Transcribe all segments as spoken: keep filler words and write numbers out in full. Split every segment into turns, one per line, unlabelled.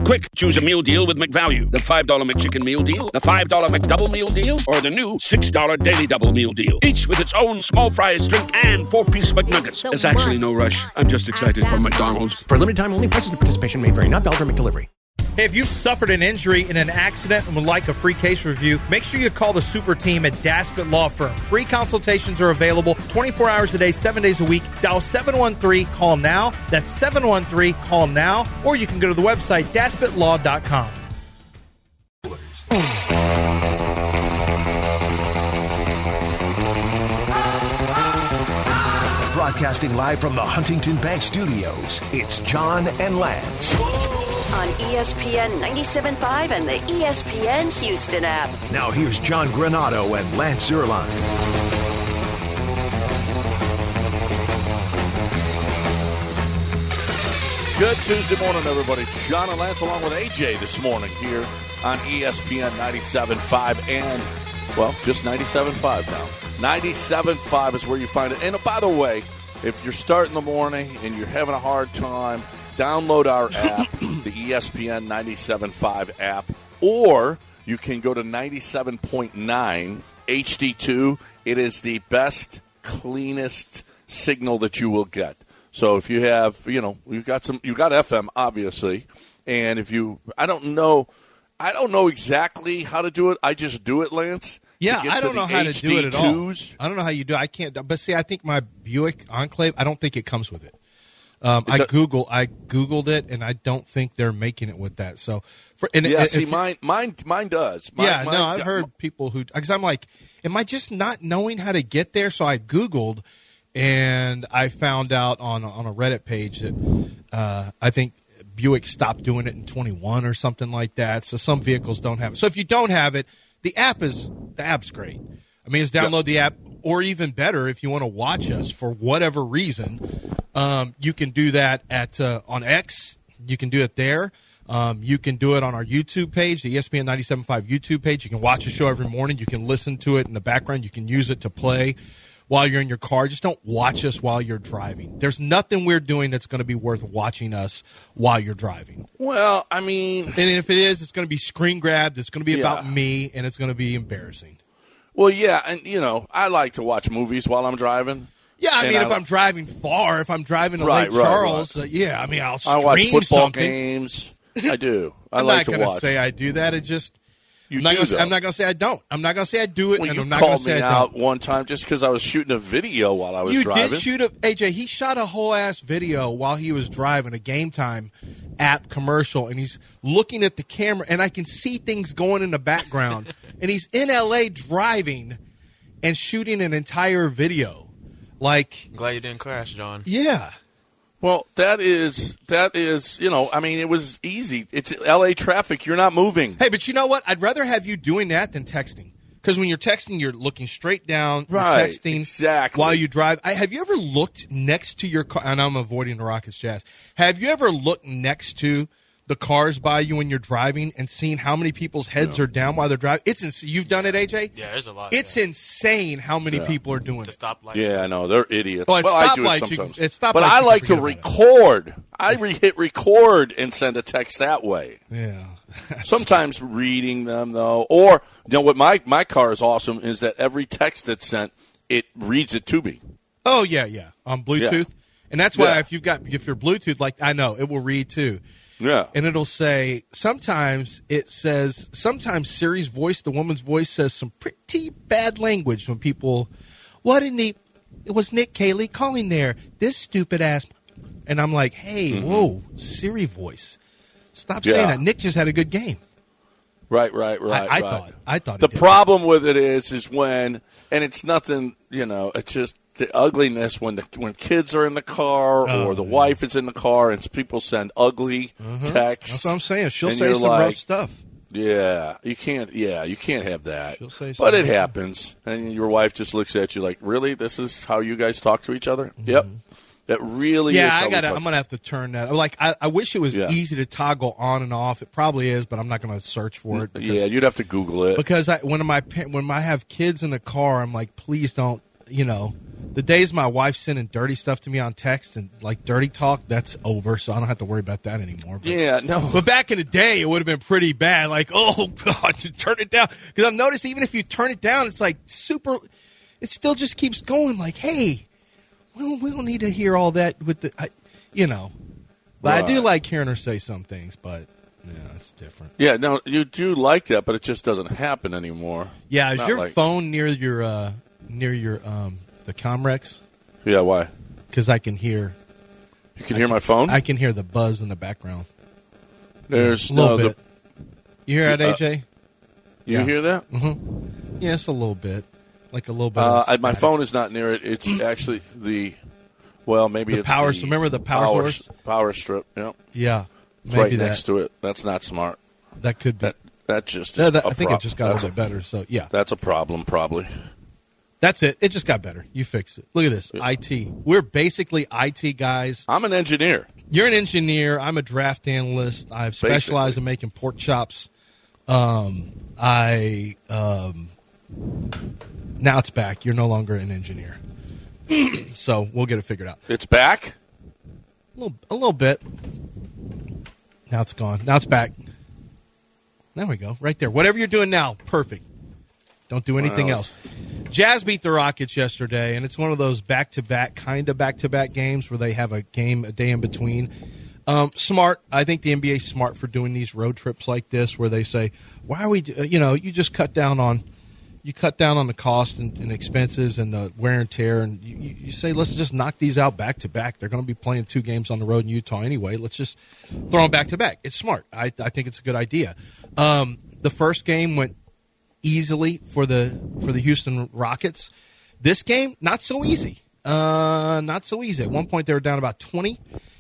Quick, choose a meal deal with McValue. The five dollar McChicken meal deal, the five dollar McDouble meal deal, or the new six dollar Daily Double meal deal. Each with its own small fries, drink, and four-piece McNuggets.
So
There's actually no rush. I'm just excited for McDonald's.
For a limited time only, prices and participation may vary. Not valid for McDelivery.
Hey, if you've suffered an injury in an accident and would like a free case review, make sure you call the super team at Daspit Law Firm. Free consultations are available twenty-four hours a day, seven days a week. Dial seven one three, call now. That's seven one three, call now. Or you can go to the website, daspit law dot com.
Broadcasting live from the Huntington Bank Studios, it's John and Lance.
On E S P N ninety-seven point five and the E S P N Houston app.
Now here's John Granado and Lance Zierlein.
Good Tuesday morning, everybody. John and Lance along with A J this morning here on E S P N ninety-seven point five and, well, just ninety-seven point five now. ninety-seven point five is where you find it. And by the way, if you're starting the morning and you're having a hard time, download our app, the E S P N ninety-seven point five app, or you can go to ninety-seven point nine H D two. It is the best, cleanest signal that you will get. So if you have, you know, you've got some, you've got F M, obviously, and if you, I don't know, I don't know exactly how to do it. I just do it, Lance.
Yeah, I don't know how to do it at all. I don't know how you do it. I can't. But see, I think my Buick Enclave, I don't think it comes with it. Um, I Google, I Googled it, and I don't think they're making it with that. So, for, and
yeah,
if,
see,
if,
mine, mine, mine does. Mine,
yeah,
mine,
no, I've heard people who, because I'm like, am I just not knowing how to get there? So I Googled, and I found out on on a Reddit page that uh, I think Buick stopped doing it in twenty-one or something like that. So some vehicles don't have it. So if you don't have it, the app is the app's great. I mean, it's download the app, or even better, if you want to watch us for whatever reason, um, you can do that at uh, on X. You can do it there. Um, you can do it on our YouTube page, the E S P N ninety-seven point five YouTube page. You can watch the show every morning. You can listen to it in the background. You can use it to play while you're in your car. Just don't watch us while you're driving. There's nothing we're doing that's going to be worth watching us while you're driving.
Well, I mean,
and if it is, it's going to be screen grabbed. It's going to be
yeah.
about me, and it's going to be embarrassing.
Well, yeah, and, you know, I like to watch movies while I'm driving.
Yeah, I
and
mean,
I,
if I'm driving far, if I'm driving to
right,
Lake
right,
Charles,
right.
Uh, yeah, I mean, I'll stream
I watch football
something.
games. I do. I
I'm
like
not
to
gonna
watch.
say I do that. It just
you
I'm not,
do,
gonna say,
though.
I'm not going to say I don't. I'm not going to say I do it,
well,
and
you
I'm not going to
called
say
me
I
out
don't.
one time just because I was shooting a video while I was
you
driving.
did shoot a A J. He shot a whole ass video while he was driving a Game Time app commercial, and he's looking at the camera, and I can see things going in the background, and he's in L A driving and shooting an entire video. Like,
I'm glad you didn't crash, John.
Yeah.
Well, that is, that is, you know, I mean, it was easy. It's L A traffic. You're not moving.
Hey, but you know what? I'd rather have you doing that than texting. Because when you're texting, you're looking straight down.
Right,
you're texting
exactly.
while you drive. I, have you ever looked next to your car? And I'm avoiding the Rockets Jazz. Have you ever looked next to the cars by you when you're driving and seen how many people's heads
yeah.
are down while they're driving? It's ins- You've done it, A J?
Yeah, there's a lot.
It's
yeah.
insane how many
Yeah.
people are doing
The
it.
stoplight.
Yeah, I know. They're idiots.
Well, at
I do it
stoplights, you
sometimes.
can- at stoplights,
but
you
I
can
like to
forget about it.
record. I re- hit record and send a text that way.
Yeah.
Sometimes reading them, though. Or, you know what, my, my car is awesome is that every text that's sent, it reads it to me.
Oh, yeah, yeah. On Bluetooth.
Yeah.
And that's why
Yeah.
if you've got if you're Bluetooth, like I know, it will read too.
Yeah.
And it'll say, sometimes it says, sometimes Siri's voice, the woman's voice, says some pretty bad language when people, what in the, it was Nick Cayley calling there, this stupid ass. And I'm like, hey,
Mm-hmm.
whoa, Siri voice. Stop
Yeah.
saying that. Nick just had a good game.
Right, right, right.
I, I
right.
thought. I thought
The
he did.
problem with it is, is when, and it's nothing, you know, it's just the ugliness when the when kids are in the car
Oh,
or the
yeah.
wife is in the car and people send ugly texts.
That's what I'm saying. She'll
and
say
you're
some rough
like,
stuff.
Yeah, you can't. Yeah, you can't have that.
She'll say
but it
something.
happens, and your wife just looks at you like, "Really? This is how you guys talk to each other?" Yep, that really.
Yeah,
is how
I
we
got.
talk.
I'm gonna have to turn that. Like, I, I wish it was
Yeah.
easy to toggle on and off. It probably is, but I'm not gonna search for it. Because,
Yeah, you'd have to Google it.
because I when my pa- when I have kids in the car, I'm like, please don't. You know, The days my wife's sending dirty stuff to me on text and like dirty talk, that's over, so I don't have to worry about that anymore. But,
yeah, no.
But back in the day, it would have been pretty bad. Like, oh, God, turn it down. Because I've noticed even if you turn it down, it's like super – it still just keeps going like, hey, we don't, we don't need to hear all that with the I, – you know. But right. I do like hearing her say some things, but – yeah, it's different.
Yeah, no, you do like that, but it just doesn't happen anymore.
Yeah, is
Not
your
like...
phone near your uh, near your um, the Comrex?
Yeah, why?
Because I can hear.
You can
I
hear
can,
my phone?
I can hear the buzz in the background.
There's
yeah, a little
no,
bit. The... You hear that,
uh,
A J?
You
yeah.
hear that?
Mm-hmm. Yeah, it's a little bit, like a little bit.
Uh,
of
my phone is not near it. It's actually the. Well, maybe
the
it's
power.
the
remember the power,
power
source?
Power strip. Yeah.
Yeah.
It's
maybe
right
that.
next to it. That's not smart.
That could be.
That, that just
yeah,
is
that,
a
I think
pro-
it just got a little bit better. So yeah,
that's a problem probably.
That's it. It just got better. You fix it. Look at this. Yeah. I T. We're basically I T guys.
I'm an engineer.
You're an engineer. I'm a draft analyst. I've specialized basically. in making pork chops. Um, I um, now it's back. You're no longer an engineer. So we'll get it figured out.
It's back?
A little, a little bit. Now it's gone. Now it's back. There we go. Right there. Whatever you're doing now, perfect. Don't do anything wow. else. Jazz beat the Rockets yesterday, and it's one of those back-to-back, kind of back-to-back games where they have a game a day in between. Um, smart. I think the N B A is smart for doing these road trips like this where they say, why are we, you know, you just cut down on you cut down on the cost and, and expenses and the wear and tear, and you, you say, let's just knock these out back-to-back. They're going to be playing two games on the road in Utah anyway. Let's just throw them back-to-back. It's smart. I, I think it's a good idea. Um, the first game went easily for the for the Houston Rockets. This game, not so easy. Uh, not so easy. At one point, they were down about twenty,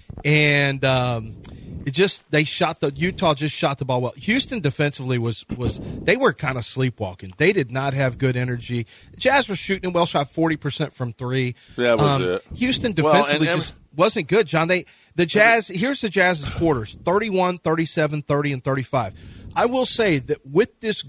and um, it just they shot the Utah just shot the ball well. Houston defensively was was they were kind of sleepwalking. They did not have good energy. Jazz was shooting well, shot forty percent from three.
That was
um,
it.
Houston defensively
well, and,
just wasn't good, John. They the Jazz. Here's the Jazz's quarters: thirty-one, thirty-seven, thirty, and thirty-five. I will say that with this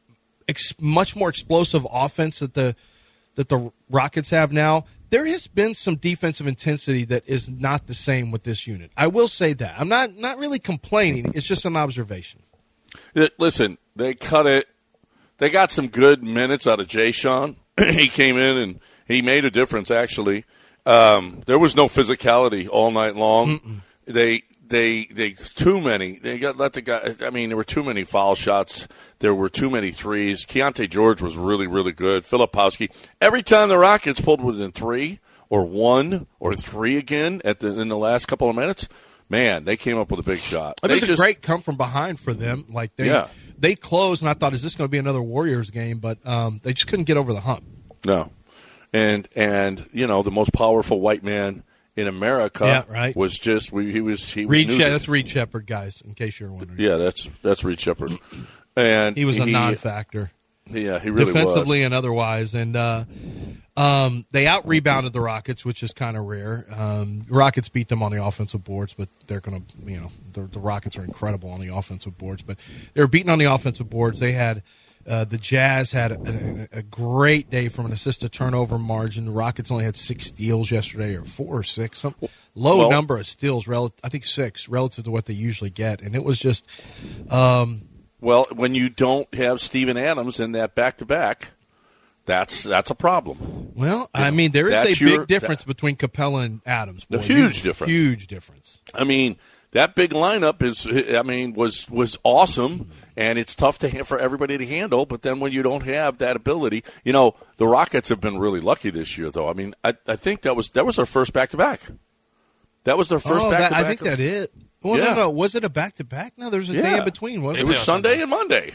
ex- much more explosive offense that the that the Rockets have now, there has been some defensive intensity that is not the same with this unit. I will say that. I'm not not really complaining. It's just an observation.
Listen, they cut it. They got some good minutes out of Jay Sean. He came in and he made a difference, actually. Um, there was no physicality all night long. Mm-mm. They they they too many. They got let the guy. I mean, there were too many foul shots. There were too many threes. Keontae George was really really good. Filipowski. Every time the Rockets pulled within three or one or three again at the in the last couple of minutes, man, they came up with a big shot.
It was
they
a
just,
great come from behind for them. Like they
yeah.
they closed, and I thought, is this going to be another Warriors game? But um, they just couldn't get over the hump.
No, and and you know the most powerful white man in America
yeah, right.
was just we, he was he was
Reed She- that's Reed Shepherd, guys. In case you're wondering,
yeah, that's that's Reed Shepherd, and
he was a
he,
non-factor.
Yeah, he really
defensively
was.
and otherwise, and uh, um, they out rebounded the Rockets, which is kind of rare. Um, Rockets beat them on the offensive boards, but they're going to, you know, the, the Rockets are incredible on the offensive boards, but they were beaten on the offensive boards. They had. Uh, the Jazz had a, a, a great day from an assist to turnover margin. The Rockets only had six steals yesterday, or four or six, some low well, number of steals. Rel- I think six relative to what they usually get, and it was just. Um,
well, when you don't have Steven Adams in that back to back, that's that's a problem.
Well, you I know, mean, there is a
your,
big difference that, between Capella and Adams.
A huge difference.
Huge difference.
I mean. That big lineup is, I mean, was was awesome, and it's tough to for everybody to handle. But then when you don't have that ability, you know, the Rockets have been really lucky this year, though. I mean, I, I think that was that was their first back to back. That was their first
oh,
back to back.
I think that it. Well,
yeah.
no, no, was it a back to back? No, there was a
yeah.
day in between. Wasn't
it?
It
was Sunday and Monday.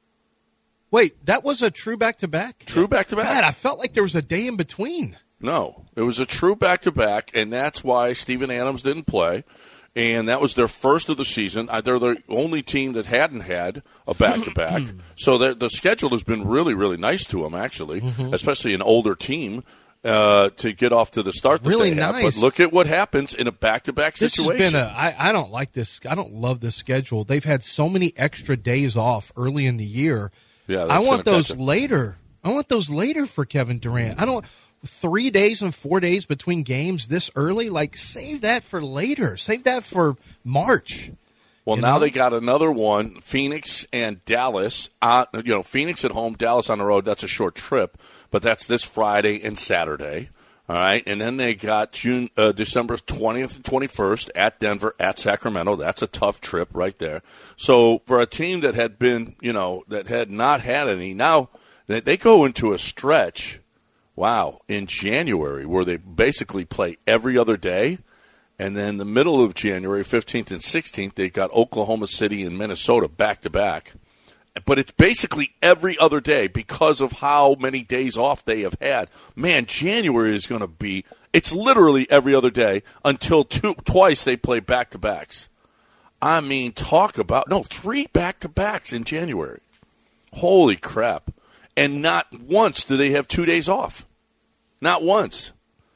Wait, that was a true back to back.
True back to back.
God, I felt like there was a day in between.
No, it was a true back to back, and that's why Steven Adams didn't play. And that was their first of the season. They're the only team that hadn't had a back-to-back. So the schedule has been really, really nice to them, actually, mm-hmm. especially an older team uh, to get off to the start that
really
they
nice.
have. But look at what happens in a back-to-back
this
situation.
Has been a, I, I don't like this. I don't love this schedule. They've had so many extra days off early in the year.
Yeah,
I want those later. I want those later for Kevin Durant. I don't. three days and four days between games this early, like save that for later. Save that for March.
Well, you now know? They got another one, Phoenix and Dallas. Uh, you know, Phoenix at home, Dallas on the road. That's a short trip, but that's this Friday and Saturday. All right, and then they got June, uh, December twentieth and twenty-first at Denver, at Sacramento. That's a tough trip right there. So for a team that had been, you know, that had not had any, now they go into a stretch, wow, in January where they basically play every other day. And then the middle of January, fifteenth and sixteenth, they've got Oklahoma City and Minnesota back-to-back. But it's basically every other day because of how many days off they have had. Man, January is going to be – it's literally every other day until two, twice they play back-to-backs. I mean, talk about – no, three back-to-backs in January. Holy crap. And not once do they have two days off. Not once.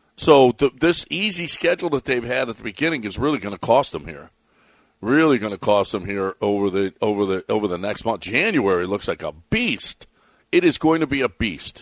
So th- this easy schedule that they've had at the beginning is really going to cost them here. Really going to cost them here over the over the over the next month. January looks like a beast. It is going to be a beast,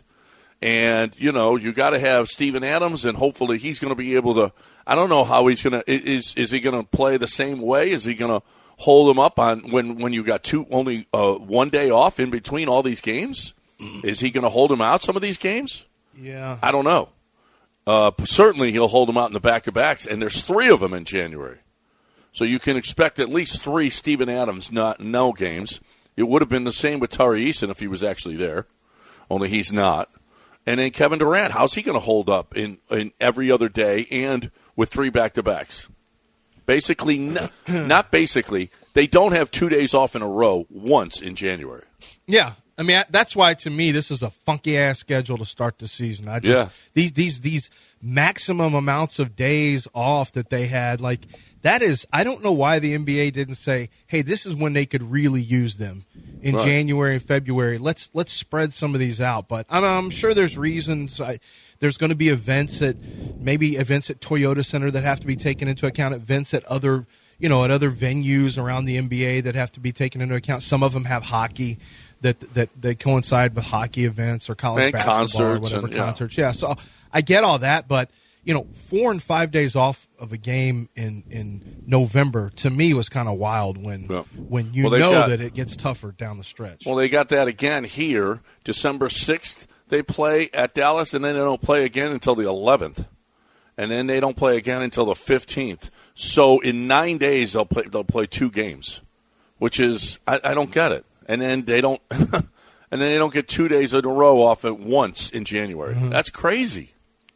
and you know you got to have Steven Adams, and hopefully he's going to be able to. I don't know how he's going to. Is is he going to play the same way? Is he going to hold him up on when when you got two only uh, one day off in between all these games? Is he going to hold him out some of these games?
Yeah,
I don't know. Uh, certainly he'll hold him out in the back to backs, and there's three of them in January. So you can expect at least three Steven Adams not no games. It would have been the same with Tari Eason if he was actually there, only he's not. And then Kevin Durant, how's he going to hold up in, in every other day and with three back-to-backs? Basically, not, not basically, they don't have two days off in a row once in January.
Yeah. I mean, that's why, to me, this is a funky-ass schedule to start the season. I just
yeah.
These, these, these maximum amounts of days off that they had, like – that is, I don't know why the N B A didn't say, hey, this is when they could really use them in right. January and February. Let's let's spread some of these out. But I'm, I'm sure there's reasons. I, there's going to be events at maybe events at Toyota Center that have to be taken into account, events at other, you know, at other venues around the N B A that have to be taken into account. Some of them have hockey that that, that coincide with hockey events or college
and
basketball or whatever
and, yeah.
concerts. Yeah, so I get all that, but you know, four and five days off of a game in, in November to me was kind of wild when yeah. when you
well,
know
got,
that it gets tougher down the stretch.
Well, they got that again here. December sixth, they play at Dallas, and then they don't play again until the eleventh. And then they don't play again until the fifteenth. So in nine days, they'll play they'll play two games, which is I, I don't get it. And then they don't and then they don't get two days in a row off at once in January. Mm-hmm. That's crazy.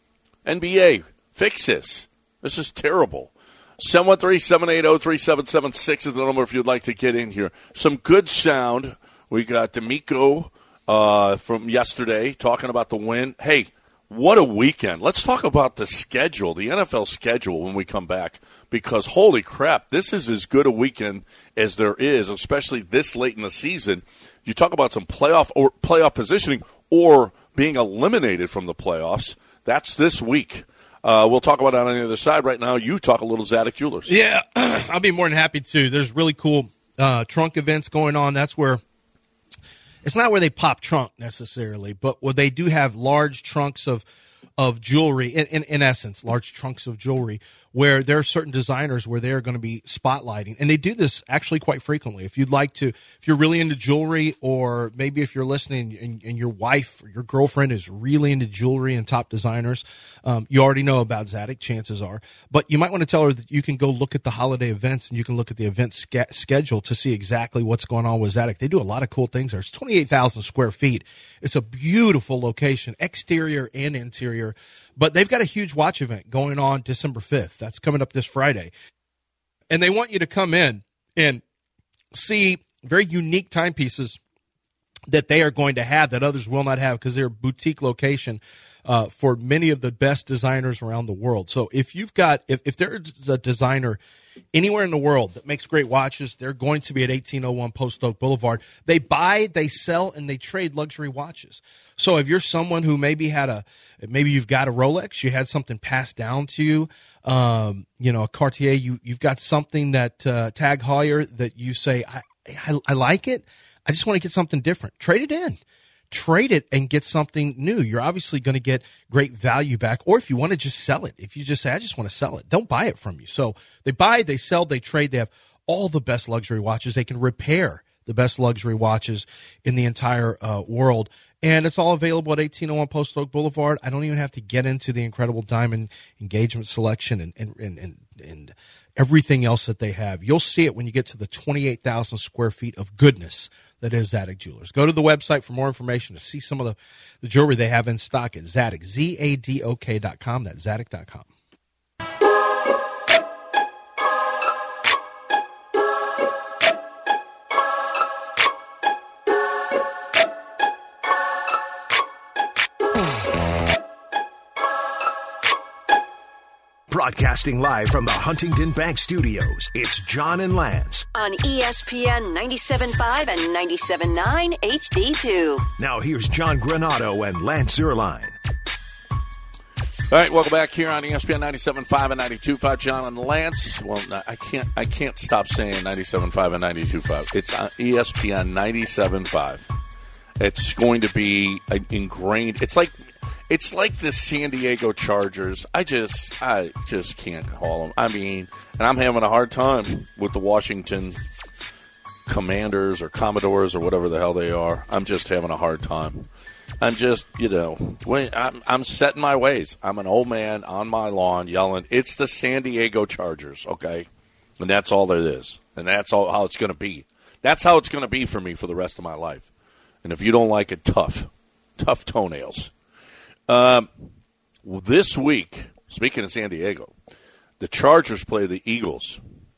N B A, fix this. This is terrible. seven one three, seven eight zero, three seven seven six is the number if you'd like to get in here. Some good sound. We got D'Amico uh, from yesterday talking about the win. Hey, what a weekend. Let's talk about the schedule, the N F L schedule when we come back, because holy crap, this is as good a weekend as there is, especially this late in the season. You talk about some playoff or playoff positioning or being eliminated from the playoffs. That's this week. Uh, we'll talk about that on the other side. Right now, you talk a little Zadig Jewelers.
Yeah, I'll be more than happy to. There's really cool uh, trunk events going on. That's where it's not where they pop trunk necessarily, but where they do have large trunks of of jewelry, in, in, in essence, large trunks of jewelry, where there are certain designers where they're going to be spotlighting. And they do this actually quite frequently. If you'd like to, if you're really into jewelry, or maybe if you're listening and, and your wife or your girlfriend is really into jewelry and top designers, um, you already know about Zadig, chances are. But you might want to tell her that you can go look at the holiday events and you can look at the event ske- schedule to see exactly what's going on with Zadig. They do a lot of cool things there. It's twenty-eight thousand square feet. It's a beautiful location, exterior and interior. But they've got a huge watch event going on December fifth. That's coming up this Friday. And they want you to come in and see very unique timepieces that they are going to have that others will not have, because they're a boutique location uh, for many of the best designers around the world. So if you've got, if, if there's a designer anywhere in the world that makes great watches, they're going to be at eighteen oh one Post Oak Boulevard. They buy, they sell, and they trade luxury watches. So if you're someone who maybe had a, maybe you've got a Rolex, you had something passed down to you, um, you know, a Cartier, you, you've got something that, uh, Tag Heuer that you say, I, I, I like it. I just want to get something different. Trade it in. trade it and get something new. You're obviously going to get great value back. Or if you want to just sell it, if you just say, I just want to sell it, don't buy it from you. So they buy, they sell, they trade. They have all the best luxury watches. They can repair the best luxury watches in the entire uh, world. And it's all available at eighteen oh one Post Oak Boulevard. I don't even have to get into the incredible diamond engagement selection and, and, and, and, and everything else that they have. You'll see it when you get to the twenty-eight thousand square feet of goodness that is Zadig Jewelers. Go to the website for more information to see some of the, the jewelry they have in stock at Zadig, Z A D O K dot com. That's Zadig dot com.
Broadcasting live from the Huntington Bank Studios, it's John and Lance.
On E S P N ninety-seven point five and ninety-seven point nine H D two.
Now here's John Granado and Lance Zierlein.
All right, welcome back here on E S P N ninety-seven point five and ninety-two point five. John and Lance. Well, I can't I can't stop saying ninety-seven point five and ninety-two point five. It's on E S P N ninety-seven point five. It's going to be ingrained. It's like it's like the San Diego Chargers. I just I just can't call them. I mean, and I'm having a hard time with the Washington Commanders or Commodores or whatever the hell they are. I'm just having a hard time. I'm just, you know, when I'm, I'm set in my ways. I'm an old man on my lawn yelling, it's the San Diego Chargers, okay? And that's all there is. And that's all how it's going to be. That's how it's going to be for me for the rest of my life. And if you don't like it, tough. Tough toenails. Um, this week, speaking of San Diego, the Chargers play the Eagles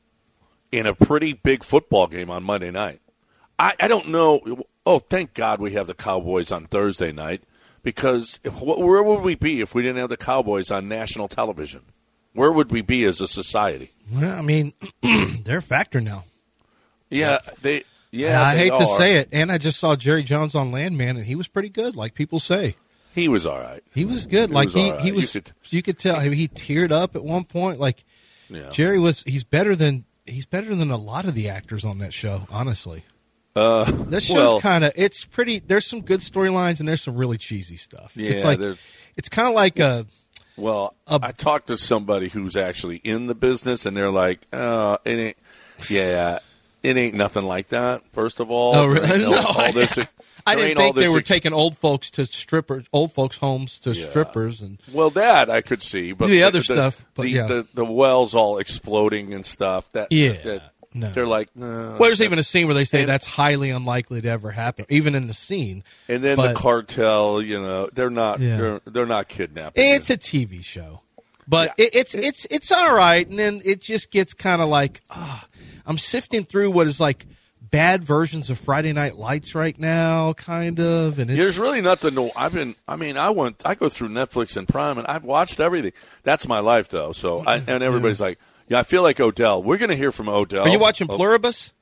in a pretty big football game on Monday night. I, I don't know. Oh, thank God we have the Cowboys on Thursday night, because if, where would we be if we didn't have the Cowboys on national television? Where would we be as a society?
Well, I mean, they're a factor now.
Yeah, they. Yeah,
I
they
hate
are.
to say it, and I just saw Jerry Jones on Landman, and he was pretty good, like people say.
He was all right.
He was good.
He
like
was
he,
all right.
he was.
You could,
you could tell I mean, he teared up at one point. Like
yeah.
Jerry was. He's better than he's better than a lot of the actors on that show. Honestly,
uh,
that show's
well,
kind of. It's pretty. There's some good storylines and there's some really cheesy stuff.
Yeah,
it's like
there's-
it's kind of like a.
Well,
a,
I talked to somebody who's actually in the business, and they're like, "Oh, it ain't." Yeah. It ain't nothing like that, first of all.
Oh, really?
No,
No,
all this,
I didn't think they were
ex-
taking old folks to strippers, old folks' homes to
Yeah.
strippers, and
Well, that I could see, but
The other stuff, but
the,
yeah.
the the wells all exploding and stuff. That
Yeah,
that,
no.
they're like, no.
well, there's even a scene where they say
And-
that's highly unlikely to ever happen, even in the scene.
And then
but
the cartel, you know, they're not
Yeah.
they're they're not kidnapping.
It's
you.
a T V show, but
Yeah.
it, it's it's it's all right, and then it just gets kind of like, ah, I'm sifting through what is like bad versions of Friday Night Lights right now, kind of, and it's,
There's really nothing to. I've been. I mean, I went. I go through Netflix and Prime, and I've watched everything. That's my life, though. So, I, and everybody's like, "Yeah, I feel like Odell." We're going to hear from Odell.
Are you watching
Oh,
Pluribus?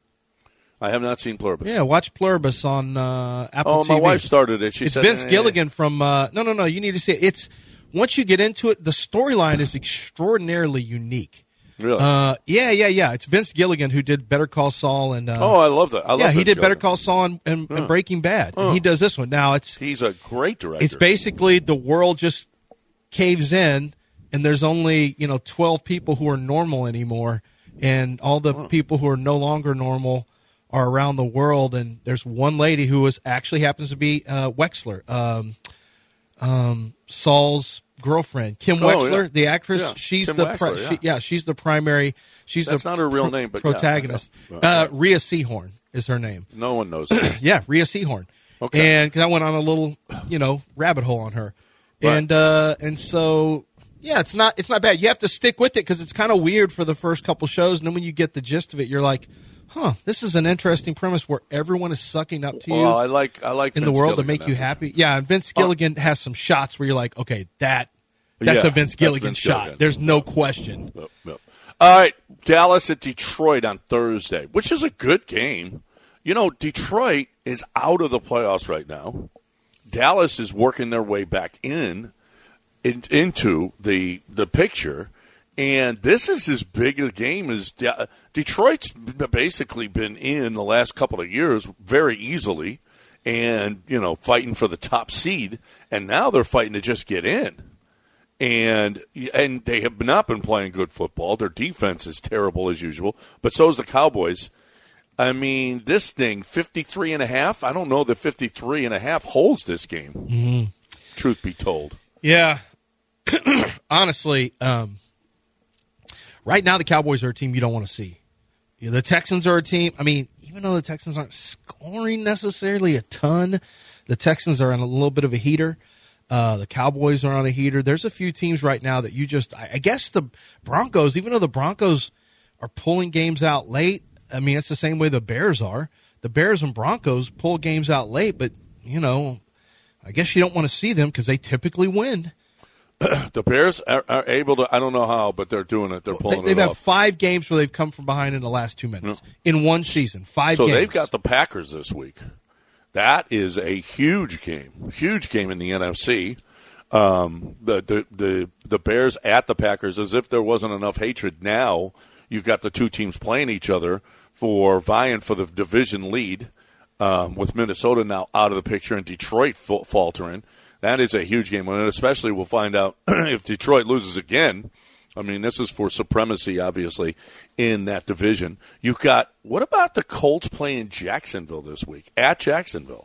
I have not seen Pluribus.
Yeah, watch Pluribus on uh, Apple
Oh,
T V.
my wife started it. She
it's
said,
Vince
eh.
Gilligan from. Uh, no, no, no. You need to see it. It's once you get into it, the storyline is extraordinarily unique.
Really?
Uh, yeah, yeah, yeah. It's Vince Gilligan who did Better Call Saul and. Uh,
oh, I love that. I love
yeah, he
Vince
did Better
Gilligan.
Call Saul and, and, and Breaking Bad. And he does this one now. It's
He's a great director.
it's basically the world just caves in, and there's only you know twelve people who are normal anymore, and all the people who are no longer normal are around the world. And there's one lady who is actually happens to be uh, Wexler, um, um, Saul's girlfriend, Kim
Oh,
Wexler,
yeah.
the actress.
Yeah.
She's
Kim
the
Wexler,
pri-
yeah.
She, yeah, she's the primary. She's
That's
the
not her real
pro-
name, but yeah, I know.
protagonist.
Right,
uh,
right.
Rhea Seehorn is her name.
No one knows that.
Yeah, Rhea Seehorn.
Okay.
And because I went on a little, you know, rabbit hole on her,
Right.
and uh, and so yeah, it's not it's not bad. You have to stick with it because it's kind of weird for the first couple shows, and then when you get the gist of it, you're like, huh, this is an interesting premise where everyone is sucking up to you
Well, I like I like
in
Vince
the world to
Gilligan,
make you
that's for
happy. Yeah, and Vince Gilligan has some shots where you're like, okay, that that's
Yeah,
a Vince
that's
Gilligan
Vince
shot.
Gilligan.
There's no question.
Yep, yep. All right, Dallas at Detroit on Thursday, which is a good game. You know, Detroit is out of the playoffs right now. Dallas is working their way back in, in into the the picture, and this is as big a game as De- Detroit's basically been in the last couple of years very easily, and, you know, fighting for the top seed, and now they're fighting to just get in. And and they have not been playing good football. Their defense is terrible as usual, but so is the Cowboys. I mean, this thing, fifty-three and a half, I don't know that fifty-three and a half holds this game,
Mm-hmm.
truth be told.
Yeah. Honestly, um, right now the Cowboys are a team you don't want to see. Yeah, the Texans are a team, I mean, even though the Texans aren't scoring necessarily a ton, the Texans are on a little bit of a heater. Uh, the Cowboys are on a heater. There's a few teams right now that you just, I, I guess the Broncos, even though the Broncos are pulling games out late, I mean, it's the same way the Bears are. The Bears and Broncos pull games out late, but, you know, I guess you don't want to see them because they typically win.
The Bears are, are able to, I don't know how, but they're doing it. They're pulling
they,
it
they've
off.
had five games where they've come from behind in the last two minutes
Yeah.
in one season. Five
so
games.
So they've got the Packers this week. That is a huge game, huge game in the N F C. Um, the, the the the Bears at the Packers, as if there wasn't enough hatred. Now you've got the two teams playing each other for vying for the division lead, um, with Minnesota now out of the picture and Detroit fa- faltering. That is a huge game, and especially we'll find out if Detroit loses again. I mean, this is for supremacy, obviously, in that division. You've got, what about the Colts playing Jacksonville this week? At Jacksonville.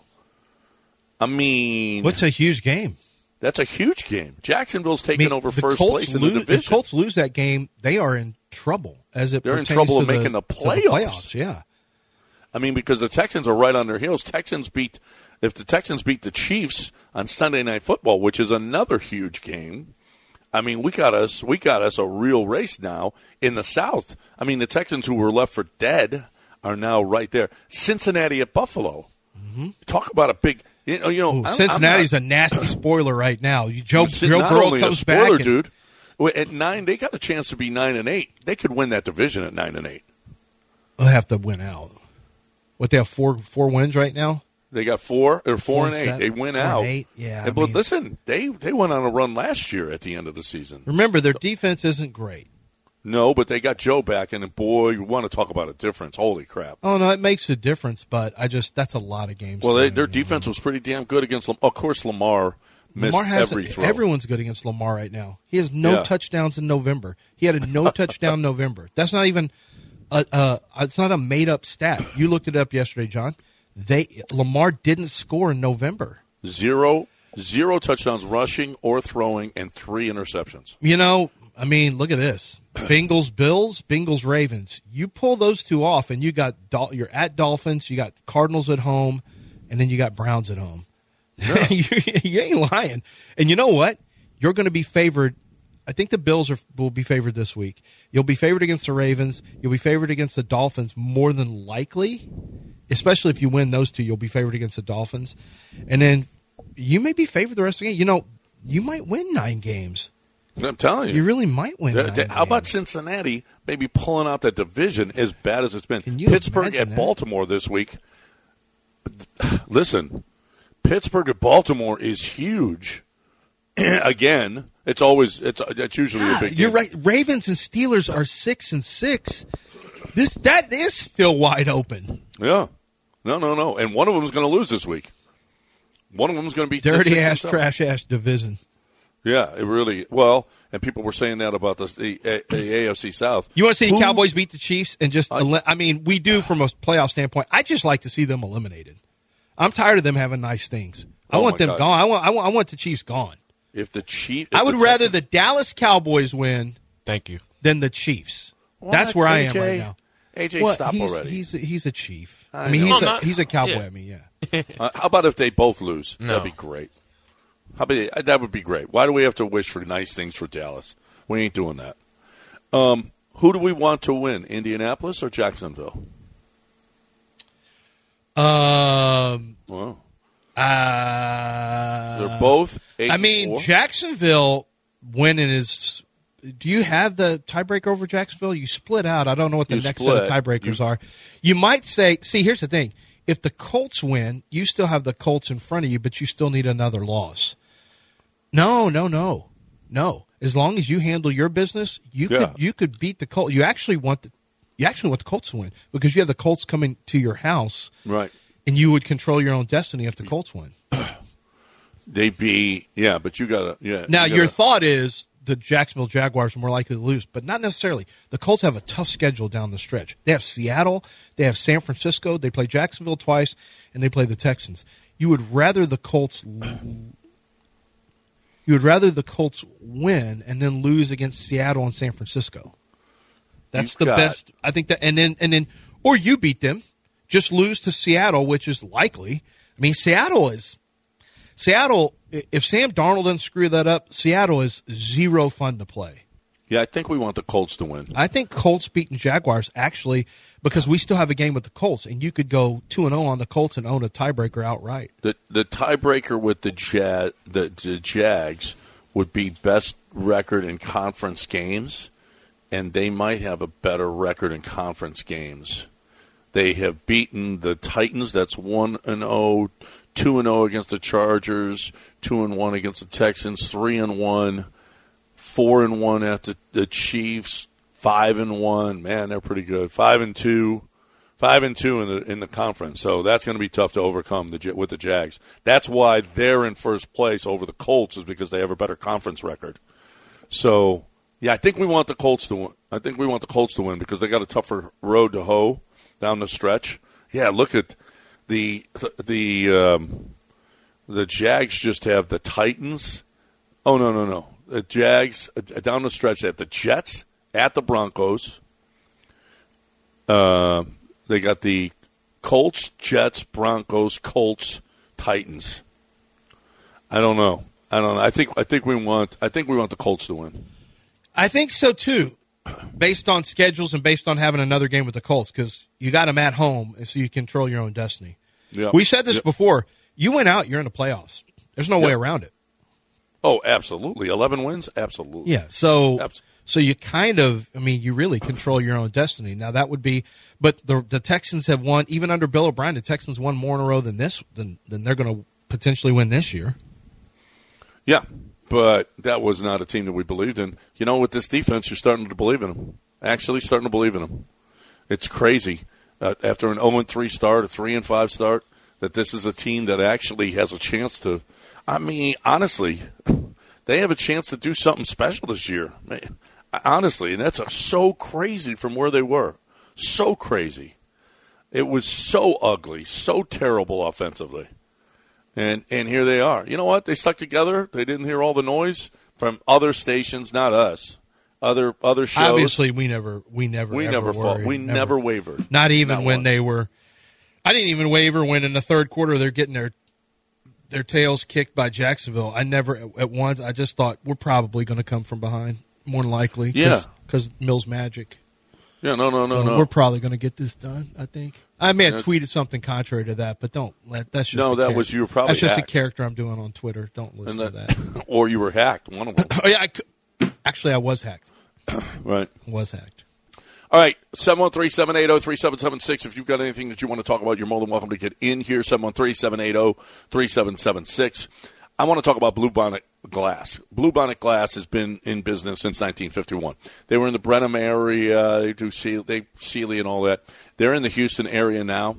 I mean.
What's a huge game?
That's a huge game. Jacksonville's taking
I mean,
over
the
first
Colts
place in
lose,
the division.
If Colts lose that game, they are in trouble. As it
They're in
pertains
trouble
to
of making
the,
the
to
playoffs.
the playoffs. Yeah.
I mean, because the Texans are right on their heels. Texans beat if the Texans beat the Chiefs on Sunday Night Football, which is another huge game. I mean, we got us we got us a real race now in the South. I mean, the Texans who were left for dead are now right there. Cincinnati at Buffalo. Mm-hmm. Talk about a big. You know, you know
Ooh,
I'm,
Cincinnati's
I'm not,
a nasty spoiler right now. Joe, Joe
not
Burrow
only
comes
a spoiler,
back. And,
dude. At nine, they got a chance to be nine and eight. They could win that division at nine and eight.
They'll have to win out. What, they have four four wins right now?
They got four or four,
Four
and eight.
seven,
They win
four
out.
and eight, yeah,
And,
I
but
mean-
listen, they they went on a run last year at the end of the season.
Remember, their defense isn't great.
No, but they got Joe back, and boy, you want to talk about a difference. Holy crap.
Oh, no, it makes a difference, but I just, that's a lot of games.
Well, they,
for
their
them.
defense was pretty damn good against Lamar. Of course, Lamar missed
Lamar has
every throw.
Everyone's good against Lamar right now. He has no
Yeah.
touchdowns in November. He had a no touchdown November. That's not even a, a it's not a made up stat. You looked it up yesterday, John. They Lamar didn't score in November.
Zero, zero touchdowns rushing or throwing, and three interceptions.
You know, I mean, look at this. Bengals, Bills, Bengals, Ravens. You pull those two off, and you got Dol- you're at Dolphins, you got Cardinals at home, and then you got Browns at home. Yeah. you, you ain't lying. And you know what? You're going to be favored. I think the Bills are, will be favored this week. You'll be favored against the Ravens. You'll be favored against the Dolphins more than likely, especially if you win those two. You'll be favored against the Dolphins. And then you may be favored the rest of the game. You know, you might win nine games.
I'm telling you.
You really might win.
The-
nine
the- how about
games.
Cincinnati maybe pulling out that division as bad as it's been?
Can you
Pittsburgh
imagine
at
that?
Baltimore this week. Listen, Pittsburgh at Baltimore is huge. Again, it's always it's it's usually a big.
You're
game.
right. Ravens and Steelers are six and six. This that is still wide open.
Yeah, no, no, no, and one of them is going to lose this week. One of them is going to be
Dirty
six and
ass,
seven.
trash ass division.
Yeah, it really well, and people were saying that about the the, the A F C South.
You want to see
Who-
the Cowboys beat the Chiefs and just? I, I mean, we do from a playoff standpoint. I just like to see them eliminated. I'm tired of them having nice things. I
Oh,
want
my
them
God.
gone. I want. I want. I want the Chiefs gone.
If the Chiefs,
I would rather the Dallas Cowboys win
Thank you.
than the Chiefs.
What,
That's where I am
A J?
right now.
A J,
Well,
stop
he's,
already.
He's a, he's a Chief.
I
I, mean,
know.
he's
No,
a
not-
he's a Cowboy.
yeah.
I mean, yeah.
Uh, how about if they both lose?
No.
That'd be great. How about uh, that would be great. Why do we have to wish for nice things for Dallas? We ain't doing that. Um, who do we want to win, Indianapolis or Jacksonville?
Um.
Wow.
Uh,
They're both eight
I
and
mean,
four.
Jacksonville winning is. Do you have the tiebreaker over Jacksonville? You split out. I don't know what the
You
next
split.
set of tiebreakers
You-
are. You might say, see, here's the thing. If the Colts win, you still have the Colts in front of you, but you still need another loss. No, no, no. No. As long as you handle your business, you
Yeah.
could you could beat the Colts. You actually want the you actually want the Colts to win because you have the Colts coming to your house.
Right.
And you would control your own destiny if the Colts win.
They'd be, yeah, but you got to, yeah.
Now,
you
your
gotta,
thought is the Jacksonville Jaguars are more likely to lose, but not necessarily. The Colts have a tough schedule down the stretch. They have Seattle, they have San Francisco, they play Jacksonville twice, and they play the Texans. You would rather the Colts you would rather the Colts win and then lose against Seattle and San Francisco. That's
You've
the
got,
best. I think that, and then and then, or you beat them, just lose to Seattle, which is likely. I mean, Seattle is Seattle. If Sam Darnold doesn't screw that up, Seattle is zero fun to play.
Yeah, I think we want the Colts to win.
I think Colts beating Jaguars actually, because we still have a game with the Colts, and you could go two and zero on the Colts and own a tiebreaker outright.
The the tiebreaker with the Jag, the, the Jags would be best record in conference games, and they might have a better record in conference games. They have beaten the Titans. That's one and zero, two and zero against the Chargers, two and one against the Texans, three and one. Four and one at the, the Chiefs, five and one. Man, they're pretty good. Five and two, five and two in the in the conference. So that's going to be tough to overcome the, with the Jags. That's why they're in first place over the Colts, is because they have a better conference record. So yeah, I think we want the Colts to win. I think we want the Colts to win because they got a tougher road to hoe down the stretch. Yeah, look at the the um, the Jags just have the Titans. Oh no no no. The Jags, down the stretch, they have the Jets at the Broncos. Uh, they got the Colts, Jets, Broncos, Colts, Titans. I don't know. I don't know. I think I think we want I think we want the Colts to win.
I think so too, based on schedules and based on having another game with the Colts, because you got them at home, and so you control your own destiny.
Yep.
We said this
Yep.
before. You went out, you're in the playoffs. There's no
Yep.
way around it.
Oh, absolutely. eleven wins? Absolutely.
Yeah, so
Abs-
so you kind of, I mean, you really control your own destiny. Now, that would be, but the the Texans have won, even under Bill O'Brien, the Texans won more in a row than this, than, than they're going to potentially win this year.
Yeah, but that was not a team that we believed in. You know, with this defense, you're starting to believe in them. Actually starting to believe in them. It's crazy. Uh, after an oh and three start, a three and five start, that this is a team that actually has a chance to, I mean, honestly, they have a chance to do something special this year. Man, honestly, and that's a, so crazy from where they were. So crazy. It was so ugly, so terrible offensively. And and here they are. You know what? They stuck together. They didn't hear all the noise from other stations, not us. Other other shows.
Obviously, we never, we never,
we
ever
never fought.
worried.
We never, never wavered.
Not even
Not
when
one.
they were. I didn't even waver when in the third quarter they're getting their their tails kicked by Jacksonville. I never at once. I just thought we're probably going to come from behind, more than likely.
Yeah,
because Mills magic.
Yeah, no, no, no,
so
no.
We're probably going to get this done. I think I may have
Yeah.
tweeted something contrary to that, but don't let that's just
No,
a
that
char-
was you were probably
that's just
hacked.
a character I'm doing on Twitter. Don't listen
And
to
that-
that.
or you were hacked. One of them.
Oh yeah, I could, actually I was hacked.
Right.
Was hacked.
All right, seven one three, seven eight zero, three seven seven six. If you've got anything that you want to talk about, you're more than welcome to get in here, seven one three, seven eight zero, three seven seven six. I want to talk about Bluebonnet Glass. Bluebonnet Glass has been in business since nineteen fifty-one. They were in the Brenham area. They do Sealy, they, Sealy and all that. They're in the Houston area now,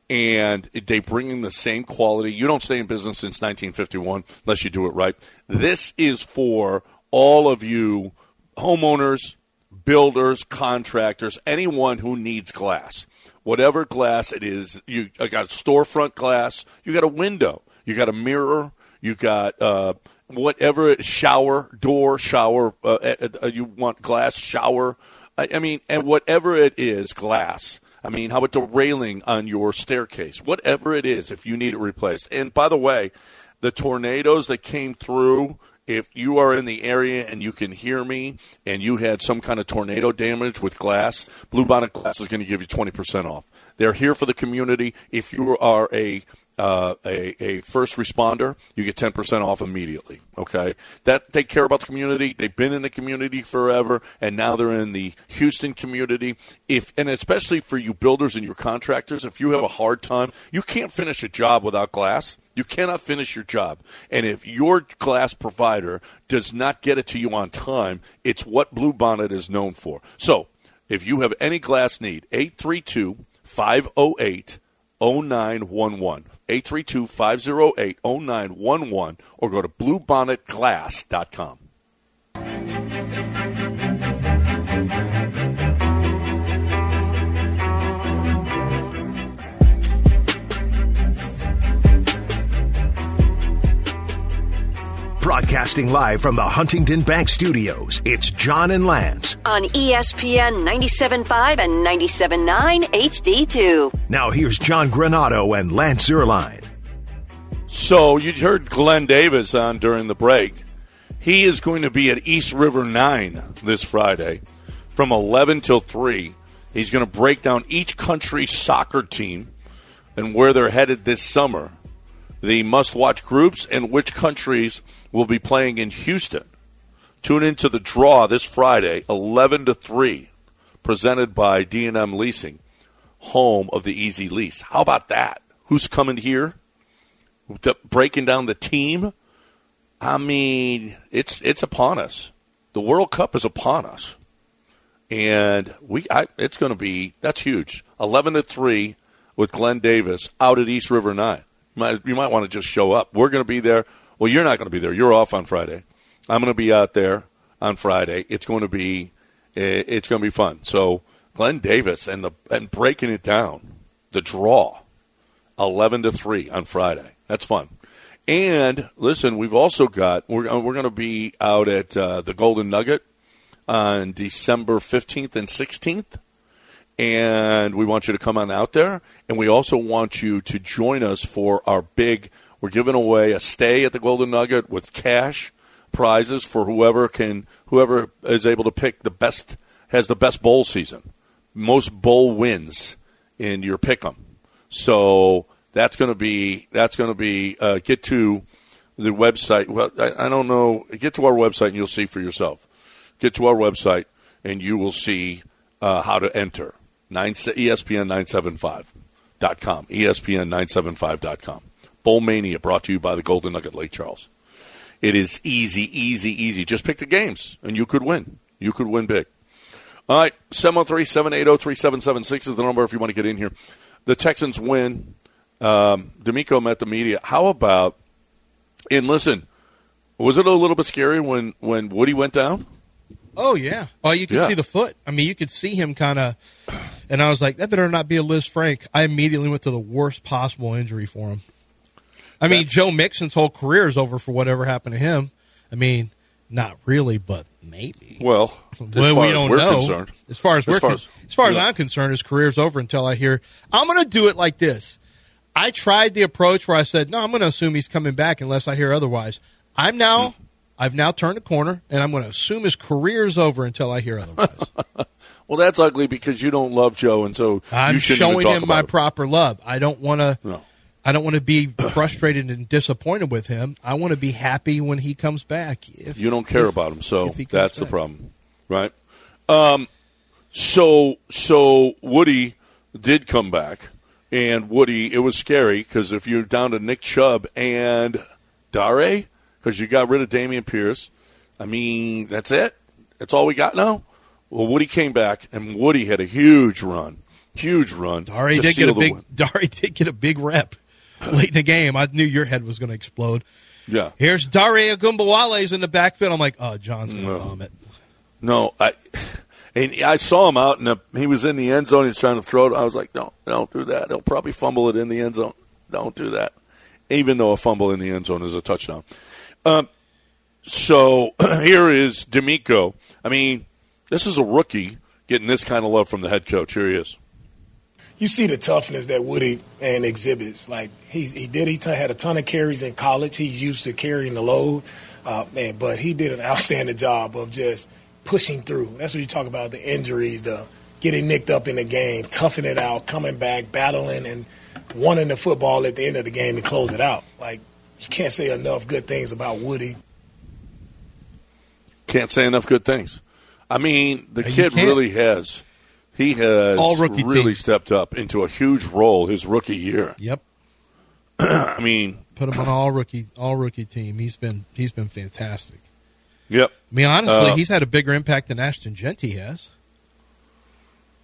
and they bring in the same quality. You don't stay in business since nineteen fifty-one unless you do it right. This is for all of you homeowners, builders, contractors, anyone who needs glass. Whatever glass it is, you I got storefront glass, you got a window, you got a mirror, you got uh, whatever it, shower, door, shower, uh, uh, you want glass, shower. I, I mean, and whatever it is, glass. I mean, how about the railing on your staircase? Whatever it is, if you need it replaced. And by the way, the tornadoes that came through, if you are in the area and you can hear me and you had some kind of tornado damage with glass, Bluebonnet Glass is going to give you twenty percent off. They're here for the community. If you are a uh, a, a first responder, you get ten percent off immediately, okay? That they care about the community. They've been in the community forever, and now they're in the Houston community. If and especially for you builders and your contractors, if you have a hard time, you can't finish a job without glass. You cannot finish your job. And if your glass provider does not get it to you on time, it's what Bluebonnet is known for. So if you have any glass need, eight three two, five oh eight, oh nine one one. eight three two, five oh eight, oh nine one one or go to blue bonnet glass dot com.
Broadcasting live from the Huntington Bank Studios, it's John and Lance.
On E S P N ninety-seven point five and ninety-seven point nine H D two.
Now here's John Granado and Lance Zierlein.
So you heard Glenn Davis on during the break. He is going to be at East River nine this Friday from eleven till three. He's going to break down each country's soccer team and where they're headed this summer, the must-watch groups, and which countries will be playing in Houston. Tune into the draw this Friday, eleven to three, presented by D and M Leasing, home of the Easy Lease. How about that? Who's coming here? Breaking down the team? I mean, it's it's upon us. The World Cup is upon us. And we, I, it's going to be, that's huge. eleven to three with Glenn Davis out at East River nine. You might, you might want to just show up. We're going to be there. Well, you're not going to be there. You're off on Friday. I'm going to be out there on Friday. It's going to be it's going to be fun. So Glenn Davis and the and breaking it down, the draw, eleven to three on Friday. That's fun. And listen, we've also got we're we're going to be out at uh, the Golden Nugget on December fifteenth and sixteenth. And we want you to come on out there. And we also want you to join us for our big, we're giving away a stay at the Golden Nugget with cash prizes for whoever can, whoever is able to pick the best, has the best bowl season. Most bowl wins in your pick'em. So that's going to be, that's going to be, uh, get to the website. Well, I, I don't know. Get to our website and you'll see for yourself. Get to our website and you will see uh, how to enter. E S P N nine seventy-five dot com. E S P N nine seventy-five dot com. Bowl Mania brought to you by the Golden Nugget Lake Charles. It is easy, easy, easy. Just pick the games, and you could win. You could win big. All right, seven oh three, seven eight oh, three seven seven six is the number if you want to get in here. The Texans win. Um, D'Amico met the media. How about, and listen, was it a little bit scary when, when Woody went down?
Oh, yeah. Oh, you could
Yeah.
see the foot. I mean, you could see him kind of, and I was like, that better not be a Liz Frank. I immediately went to the worst possible injury for him. I mean, Joe Mixon's whole career is over for whatever happened to him. I mean, not really, but maybe.
Well, as
well,
far
we
as
don't
we're
know.
concerned.
As far as,
As
we're
far
con-
as-
as, far as
yeah.
I'm concerned, his career's over until I hear, I'm going to do it like this. I tried the approach where I said, no, I'm going to assume he's coming back unless I hear otherwise. I'm now, mm. I've now turned a corner, and I'm going to assume his career's over until I hear otherwise.
Well, that's ugly because you don't love Joe, and so
I'm
you shouldn't
showing
even talk
him
about
my
it.
proper love. I don't want to.
No.
I don't want to be frustrated and disappointed with him. I want to be happy when he comes back. If,
You don't care
if-
about him, so
if he comes
that's the
back.
problem, right? Um, so, so Woody did come back, and Woody, it was scary because if you're down to Nick Chubb and Dare, because you got rid of Damian Pierce, I mean, that's it. That's all we got now. Well, Woody came back, and Woody had a huge run, huge run.
Dare
to
did get
seal
a
the
big.
win.
Dare did get a big rep late in the game. I knew your head was going to explode.
Yeah.
Here's Dare Agumbawale's in the backfield. I'm like, oh, John's going to
No.
vomit.
No, I and I saw him out, and the, he was in the end zone. He's trying to throw it. I was like, no, don't do that. He'll probably fumble it in the end zone. Don't do that. Even though a fumble in the end zone is a touchdown. Um, so here is D'Amico. I mean, this is a rookie getting this kind of love from the head coach. Here he is.
You see the toughness that Woody and exhibits. Like he's, he did, he t- had a ton of carries in college. He's used to carrying the load, uh, man. But he did an outstanding job of just pushing through. That's what you talk about: the injuries, the getting nicked up in the game, toughing it out, coming back, battling, and wanting the football at the end of the game to close it out. Like you can't say enough good things about Woody.
Can't say enough good things. I mean, the
Yeah, you
kid
can't.
really has. He has
All rookie
really
team.
stepped up into a huge role his rookie year.
Yep.
I mean,
Put him on an all rookie all rookie team. He's been he's been fantastic.
yep.
I mean, honestly,
Uh,
he's had a bigger impact than Ashton Genty has.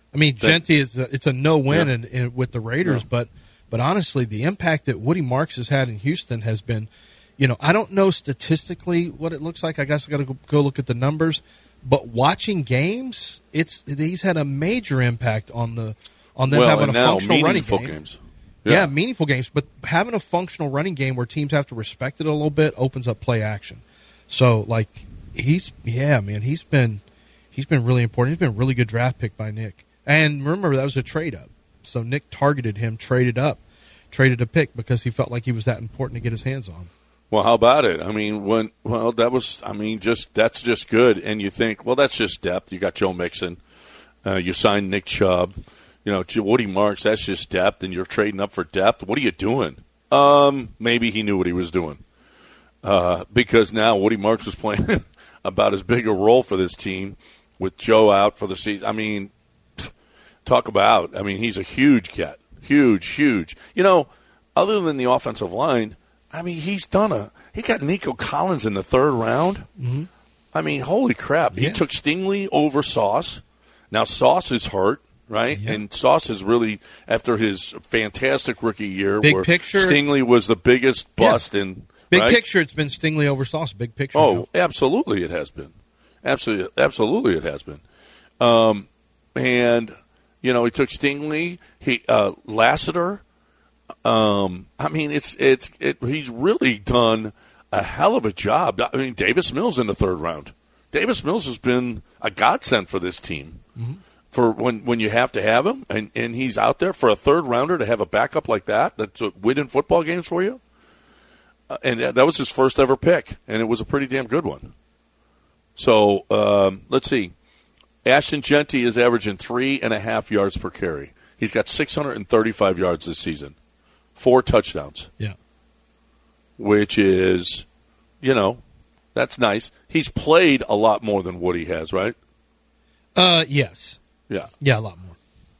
I mean,
That,
Genty is a, it's a no win
yeah.
in, in, with the Raiders,
yeah.
but but honestly, the impact that Woody Marks has had in Houston has been, you know, I don't know statistically what it looks like. I guess I got to go, go look at the numbers. But watching games, it's he's had a major impact on the on them
well,
having
and
a
now
functional running
meaningful
game.
games.
Yeah.
Yeah.
meaningful games, but having a functional running game where teams have to respect it a little bit opens up play action. So, like, he's yeah, man, he's been he's been really important. He's been a really good draft pick by Nick. And remember, that was a trade up. So Nick targeted him, traded up, traded a pick because he felt like he was that important to get his hands on.
Well, how about it? I mean, when well, that was. I mean, just that's just good. And you think, well, that's just depth. You got Joe Mixon. Uh, you signed Nick Chubb. You know, Woody Marks. That's just depth, and you're trading up for depth. What are you doing? Um, maybe he knew what he was doing, uh, because now Woody Marks was playing about as big a role for this team with Joe out for the season. I mean, talk about. I mean, he's a huge get, huge, huge. You know, other than the offensive line. I mean, he's done a – he got Nico Collins in the third round.
Mm-hmm.
I mean, holy crap.
Yeah.
He took Stingley over Sauce. Now, Sauce is hurt, right?
Yeah.
And Sauce is really – after his fantastic rookie year
Big
where
picture.
Stingley was the biggest bust
Yeah.
in –
Big
right?
picture, it's been Stingley over Sauce. Big picture.
Oh,
now.
absolutely it has been. Absolutely, absolutely it has been. Um, and, you know, he took Stingley. He uh, Lassiter – Um, I mean, it's it's it, he's really done a hell of a job. I mean, Davis Mills in the third round. Davis Mills has been a godsend for this team. Mm-hmm. For when, when you have to have him, and, and he's out there for a third rounder to have a backup like that that's winning football games for you. Uh, and that was his first ever pick, and it was a pretty damn good one. So um, let's see. Ashton Genty is averaging three and a half yards per carry. He's got six hundred thirty-five yards this season. Four touchdowns.
Yeah.
Which is, you know, that's nice. He's played a lot more than Woody has, right?
Uh, yes.
Yeah.
Yeah, a lot more.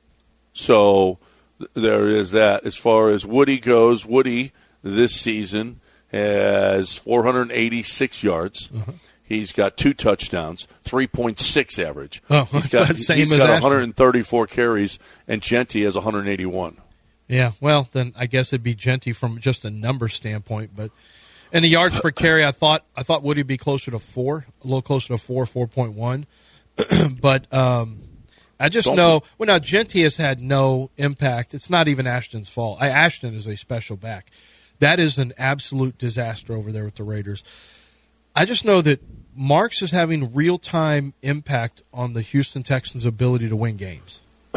So th- there is that. As far as Woody goes, Woody this season has four hundred eighty-six yards. Uh-huh. He's got two touchdowns, three point six average.
Oh,
he's got,
the same
he's
as
got
Ashton.
one hundred thirty-four carries, and Genty has one hundred eighty-one.
Yeah, well, then I guess it'd be Genty from just a number standpoint, but and the yards per carry, I thought I thought Woody would be closer to four, a little closer to four, four point one, but um, I just
Don't
know well now Genty has had no impact. It's not even Ashton's fault. I, Ashton is a special back. That is an absolute disaster over there with the Raiders. I just know that Marks is having real time impact on the Houston Texans' ability to win games.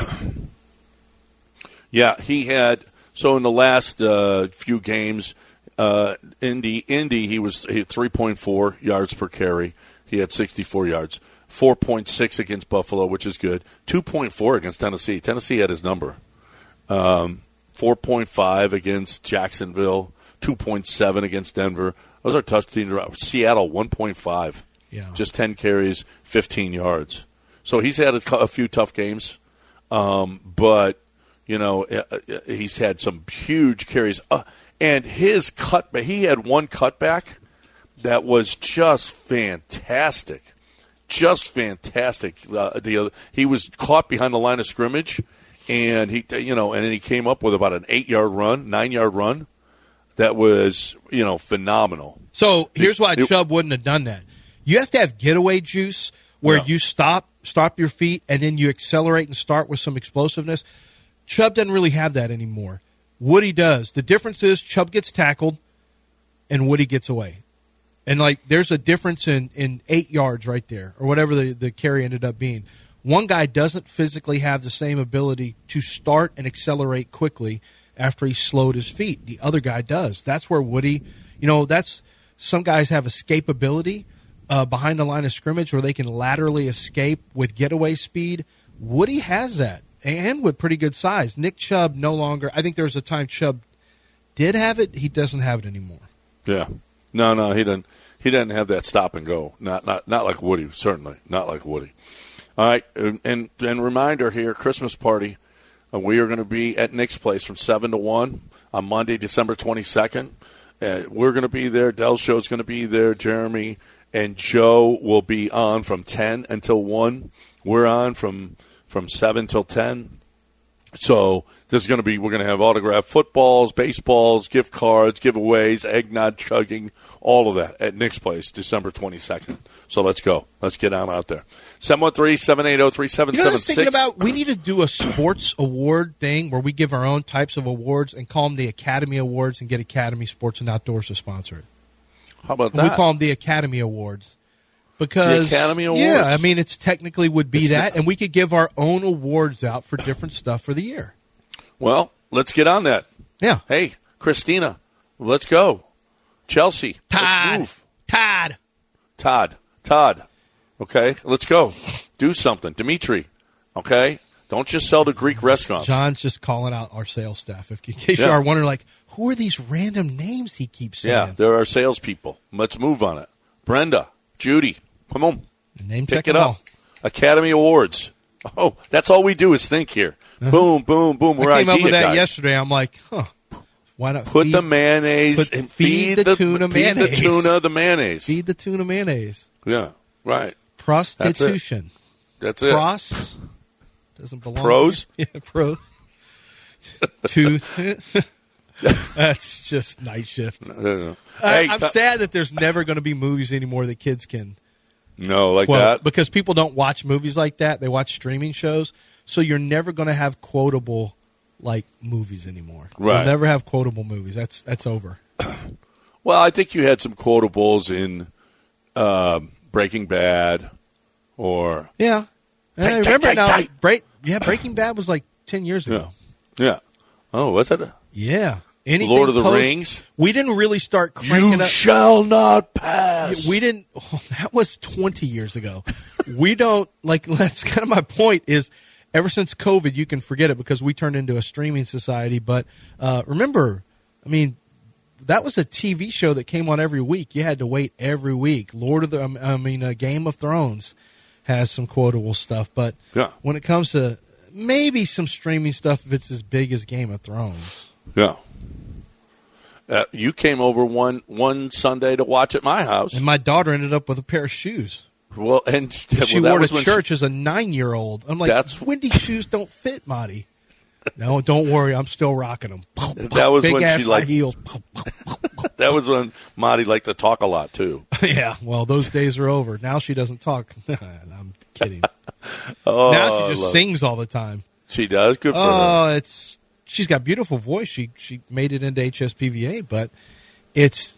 Yeah, he had so in the last uh, few games, uh, Indy, Indy, he was he had three point four yards per carry. He had sixty-four yards. four point six against Buffalo, which is good. two point four against Tennessee. Tennessee had his number. Um, four point five against Jacksonville. two point seven against Denver. Those are tough teams. Seattle, one point five.
Yeah.
Just ten carries, fifteen yards. So he's had a, a few tough games, um, but. You know, he's had some huge carries. Uh, and his cutback, he had one cutback that was just fantastic. Just fantastic. Uh, the uh, He was caught behind the line of scrimmage, and he, you know, and then he came up with about an eight-yard run, nine-yard run that was, you know, phenomenal.
So here's why
it,
Chubb wouldn't have done that. You have to have getaway juice where
yeah.
you stop, stop your feet, and then you accelerate and start with some explosiveness. Chubb doesn't really have that anymore. Woody does. The difference is Chubb gets tackled and Woody gets away. And, like, there's a difference in, in eight yards right there or whatever the, the carry ended up being. One guy doesn't physically have the same ability to start and accelerate quickly after he slowed his feet. The other guy does. That's where Woody, you know, that's some guys have escapability uh, behind the line of scrimmage where they can laterally escape with getaway speed. Woody has that. And with pretty good size. Nick Chubb no longer – I think there was a time Chubb did have it. He doesn't have it anymore.
Yeah. No, no, he doesn't He doesn't have that stop and go. Not not not like Woody, certainly. Not like Woody. All right, and and, and reminder here, Christmas party. Uh, we are going to be at Nick's place from seven to one on Monday, December twenty-second. Uh, we're going to be there. Del Show's going to be there. Jeremy and Joe will be on from ten until one. We're on from – from seven till ten. So there's going to be, we're going to have autographed footballs, baseballs, gift cards, giveaways, eggnog chugging, all of that at Nick's Place, December twenty-second. So let's go. Let's get on out there. seven one three, seven eight zero, three seven
You know what I
seven
was thinking
six.
about? We need to do a sports award thing where we give our own types of awards and call them the Academy Awards and get Academy Sports and Outdoors to sponsor it.
How about
And
that?
we call them the Academy Awards. Because,
The Academy Awards?
Yeah, I mean, it's technically would be
It's
that,
not-
and we could give our own awards out for different stuff for the year.
Well, let's get on that.
Yeah.
Hey, Christina, let's go. Chelsea, let's
Todd.
move.
Todd.
Todd, Todd, okay, let's go. Do something. Dimitri, okay? Don't just sell to Greek restaurants.
John's just calling out our sales staff. If, in case
Yeah.
you are wondering, like, who are these random names he keeps saying?
Yeah, there are salespeople. Let's move on it. Brenda, Judy, come on.
Name
Pick
check
it
them
up.
all.
Academy Awards. Oh, that's all we do is think here. Boom, boom, boom. We're
I came
idea
up with that
guys.
yesterday. I'm like, huh, why not
Put
feed,
the mayonnaise
put-
and
feed
feed,
the
the
tuna
feed
mayonnaise.
the tuna the mayonnaise.
feed the tuna mayonnaise?
Yeah, right.
Prostitution.
That's it.
Pros doesn't belong.
Pros?
here. Yeah, pros. Two. That's just night shift.
I don't know.
I,
Hey,
I'm
th-
sad that there's never going to be movies anymore that kids can
No, like
quote
that.
because people don't watch movies like that. They watch streaming shows, so you're never going to have quotable like movies anymore.
Right.
You'll never have quotable movies. That's that's over.
Well, I think you had some quotables in uh, Breaking Bad, or
Yeah. And I
Tight, tight,
remember
tight,
now.
tight.
Break, yeah, Breaking Bad was like ten years ago.
yeah. Oh, was it?
Yeah. Anything
Lord of the
post-
Rings?
We didn't really start cranking
You
up.
shall not pass.
We didn't. Oh, that was twenty years ago. We don't like. That's kind of my point. Is ever since COVID, you can forget it because we turned into a streaming society. But uh, remember, I mean, that was a T V show that came on every week. You had to wait every week. Lord of the, um, I mean, uh, Game of Thrones has some quotable stuff. But
Yeah.
when it comes to maybe some streaming stuff, if it's as big as Game of Thrones.
Yeah. Uh, you came over one one Sunday to watch at my house.
And my daughter ended up with a pair of shoes.
Well, and
She
well, that
wore
was
to
when
church as a nine-year-old. I'm like,
That's-
Wendy's shoes don't fit, Marty. No, don't worry. I'm still rocking them.
That was
Big
when
ass
she, like-
high heels.
That was when Marty liked to talk a lot too.
Yeah, well, those days are over. Now she doesn't talk. I'm kidding.
Oh,
now she
I
just
love-
sings all the time.
She does. Good for her.
Oh, it's she's got beautiful voice. She she made it into H S P V A, but it's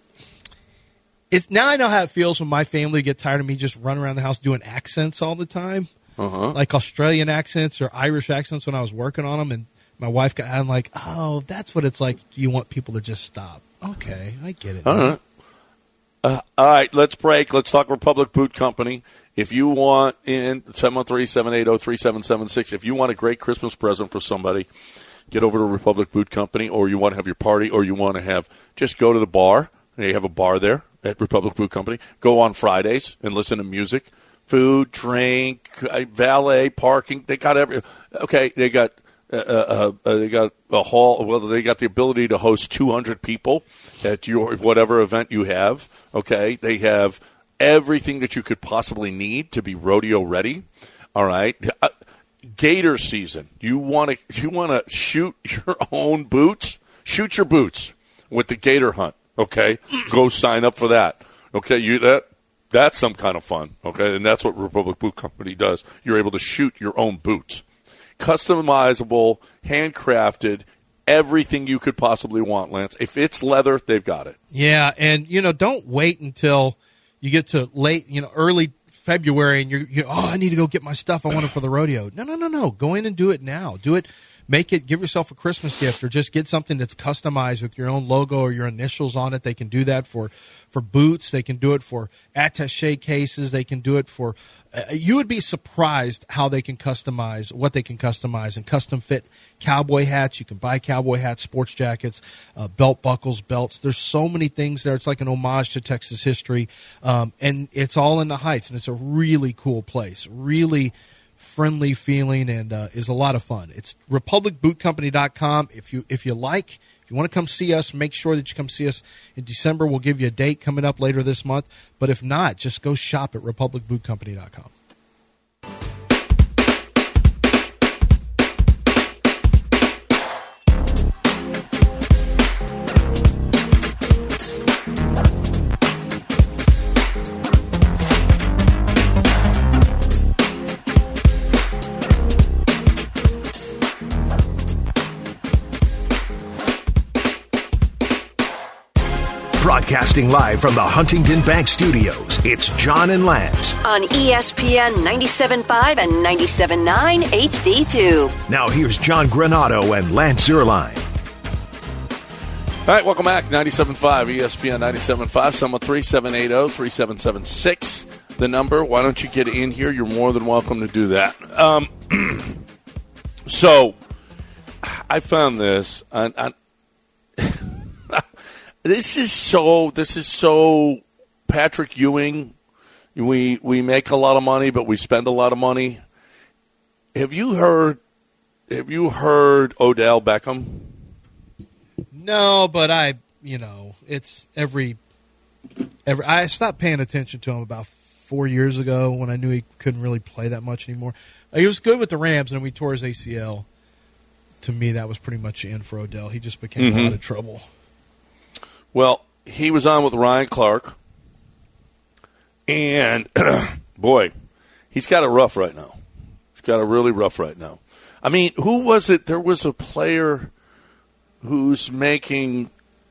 it's now I know how it feels when my family get tired of me just running around the house doing accents all the time,
Uh-huh.
like Australian accents or Irish accents when I was working on them, and my wife got. I'm like, oh, that's what it's like. You want people to just stop? Okay, I get it.
All right. Uh, all right, let's break. Let's talk Republic Boot Company. If you want in seven one three, seven eight zero, three seven seven six, if you want a great Christmas present for somebody, get over to Republic Boot Company, or you want to have your party, or you want to have just go to the bar. They have a bar there at Republic Boot Company. Go on Fridays and listen to music, food, drink, uh, valet, parking. They got every. Okay, they got. Uh, uh, uh, they got a hall. Well, they got the ability to host two hundred people at your whatever event you have. Okay, they have everything that you could possibly need to be rodeo ready. All right, uh, gator season. You want to you want to shoot your own boots? Shoot your boots with the gator hunt. Okay, go sign up for that. Okay, you that that's some kind of fun. Okay, and that's what Republic Boot Company does. You're able to shoot your own boots. Customizable, handcrafted, everything you could possibly want, Lance. If it's leather, they've got it.
Yeah, and you know, don't wait until you get to late, you know, early February, and you're, you're oh, I need to go get my stuff. I want it for the rodeo. No, no, no, no. Go in and do it now. Do it. Make it. Give yourself a Christmas gift, or just get something that's customized with your own logo or your initials on it. They can do that for for boots. They can do it for attaché cases. They can do it for. Uh, you would be surprised how they can customize what they can customize and custom fit cowboy hats. You can buy cowboy hats, sports jackets, uh, belt buckles, belts. There's so many things there. It's like an homage to Texas history, um, and it's all in the Heights, and it's a really cool place. Really friendly feeling, and uh, is a lot of fun. It's republic boot company dot com. If you if you like, if you want to come see us, make sure that you come see us in December. We'll give you a date coming up later this month. But if not, just go shop at republic boot company dot com.
Broadcasting live from the Huntington Bank Studios, it's John and Lance.
On E S P N ninety-seven point five and ninety-seven point nine H D two.
Now here's John Granato and Lance Zierlein.
All right, welcome back. ninety-seven point five, E S P N ninety-seven point five, someone three seven eight zero, three seven seven six, the number. Why don't you get in here? You're more than welcome to do that. Um, so, I found this. On, on this is so, this is so Patrick Ewing. We, we make a lot of money, but we spend a lot of money. Have you heard, have you heard Odell Beckham?
No, but I, you know, it's every, every. I stopped paying attention to him about four years ago when I knew he couldn't really play that much anymore. He was good with the Rams, and we tore his A C L. To me, that was pretty much in for Odell. He just became mm-hmm. a lot of trouble.
Well, he was on with Ryan Clark, and boy, he's got it rough right now. He's got it really rough right now. I mean, who was it? There was a player who's making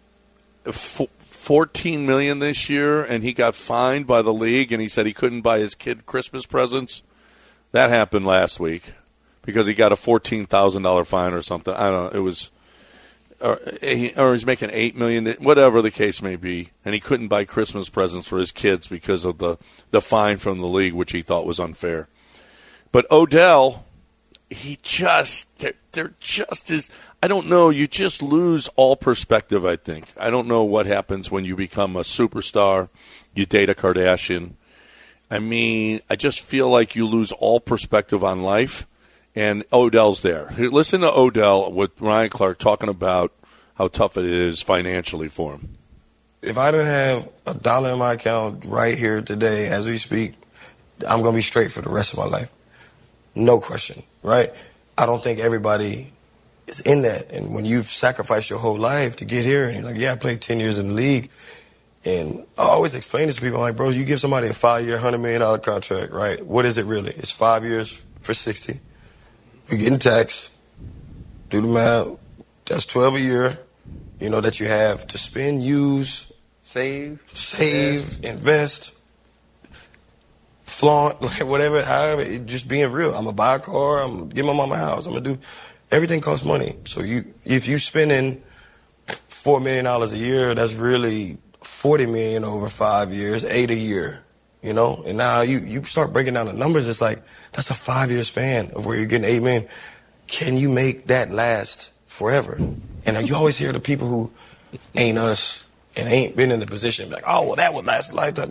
fourteen million dollars this year, and he got fined by the league, and he said he couldn't buy his kid Christmas presents. That happened last week because he got a fourteen thousand dollars fine or something. I don't know. It was, or, or he's making eight million dollars, whatever the case may be, and he couldn't buy Christmas presents for his kids because of the, the fine from the league, which he thought was unfair. But Odell, he just, they're, they're just as, I don't know, you just lose all perspective, I think. I don't know what happens when you become a superstar, you date a Kardashian. I mean, I just feel like you lose all perspective on life, and Odell's there. Listen to Odell with Ryan Clark talking about how tough it is financially for him.
If I didn't have a dollar in my account right here today as we speak, I'm going to be straight for the rest of my life. No question, right? I don't think everybody is in that. And when you've sacrificed your whole life to get here, and you're like, yeah, I played ten years in the league. And I always explain this to people, I'm like, bro, you give somebody a five-year, one hundred million dollars contract, right? What is it really? It's five years for sixty. You're getting taxed. Do the math. That's twelve a year, you know, that you have to spend, use,
save,
save, invest, invest flaunt, like whatever, however, it, just being real. I'm going to buy a car. I'm going to give my mama a house. I'm going to do, everything costs money. So you, if you're spending four million dollars a year, that's really forty million dollars over five years, eight a year, you know? And now you, you start breaking down the numbers, it's like, that's a five-year span of where you're getting eight million dollars. Can you make that last forever? And you always hear the people who ain't us and ain't been in the position, like, oh, well, that would last a lifetime.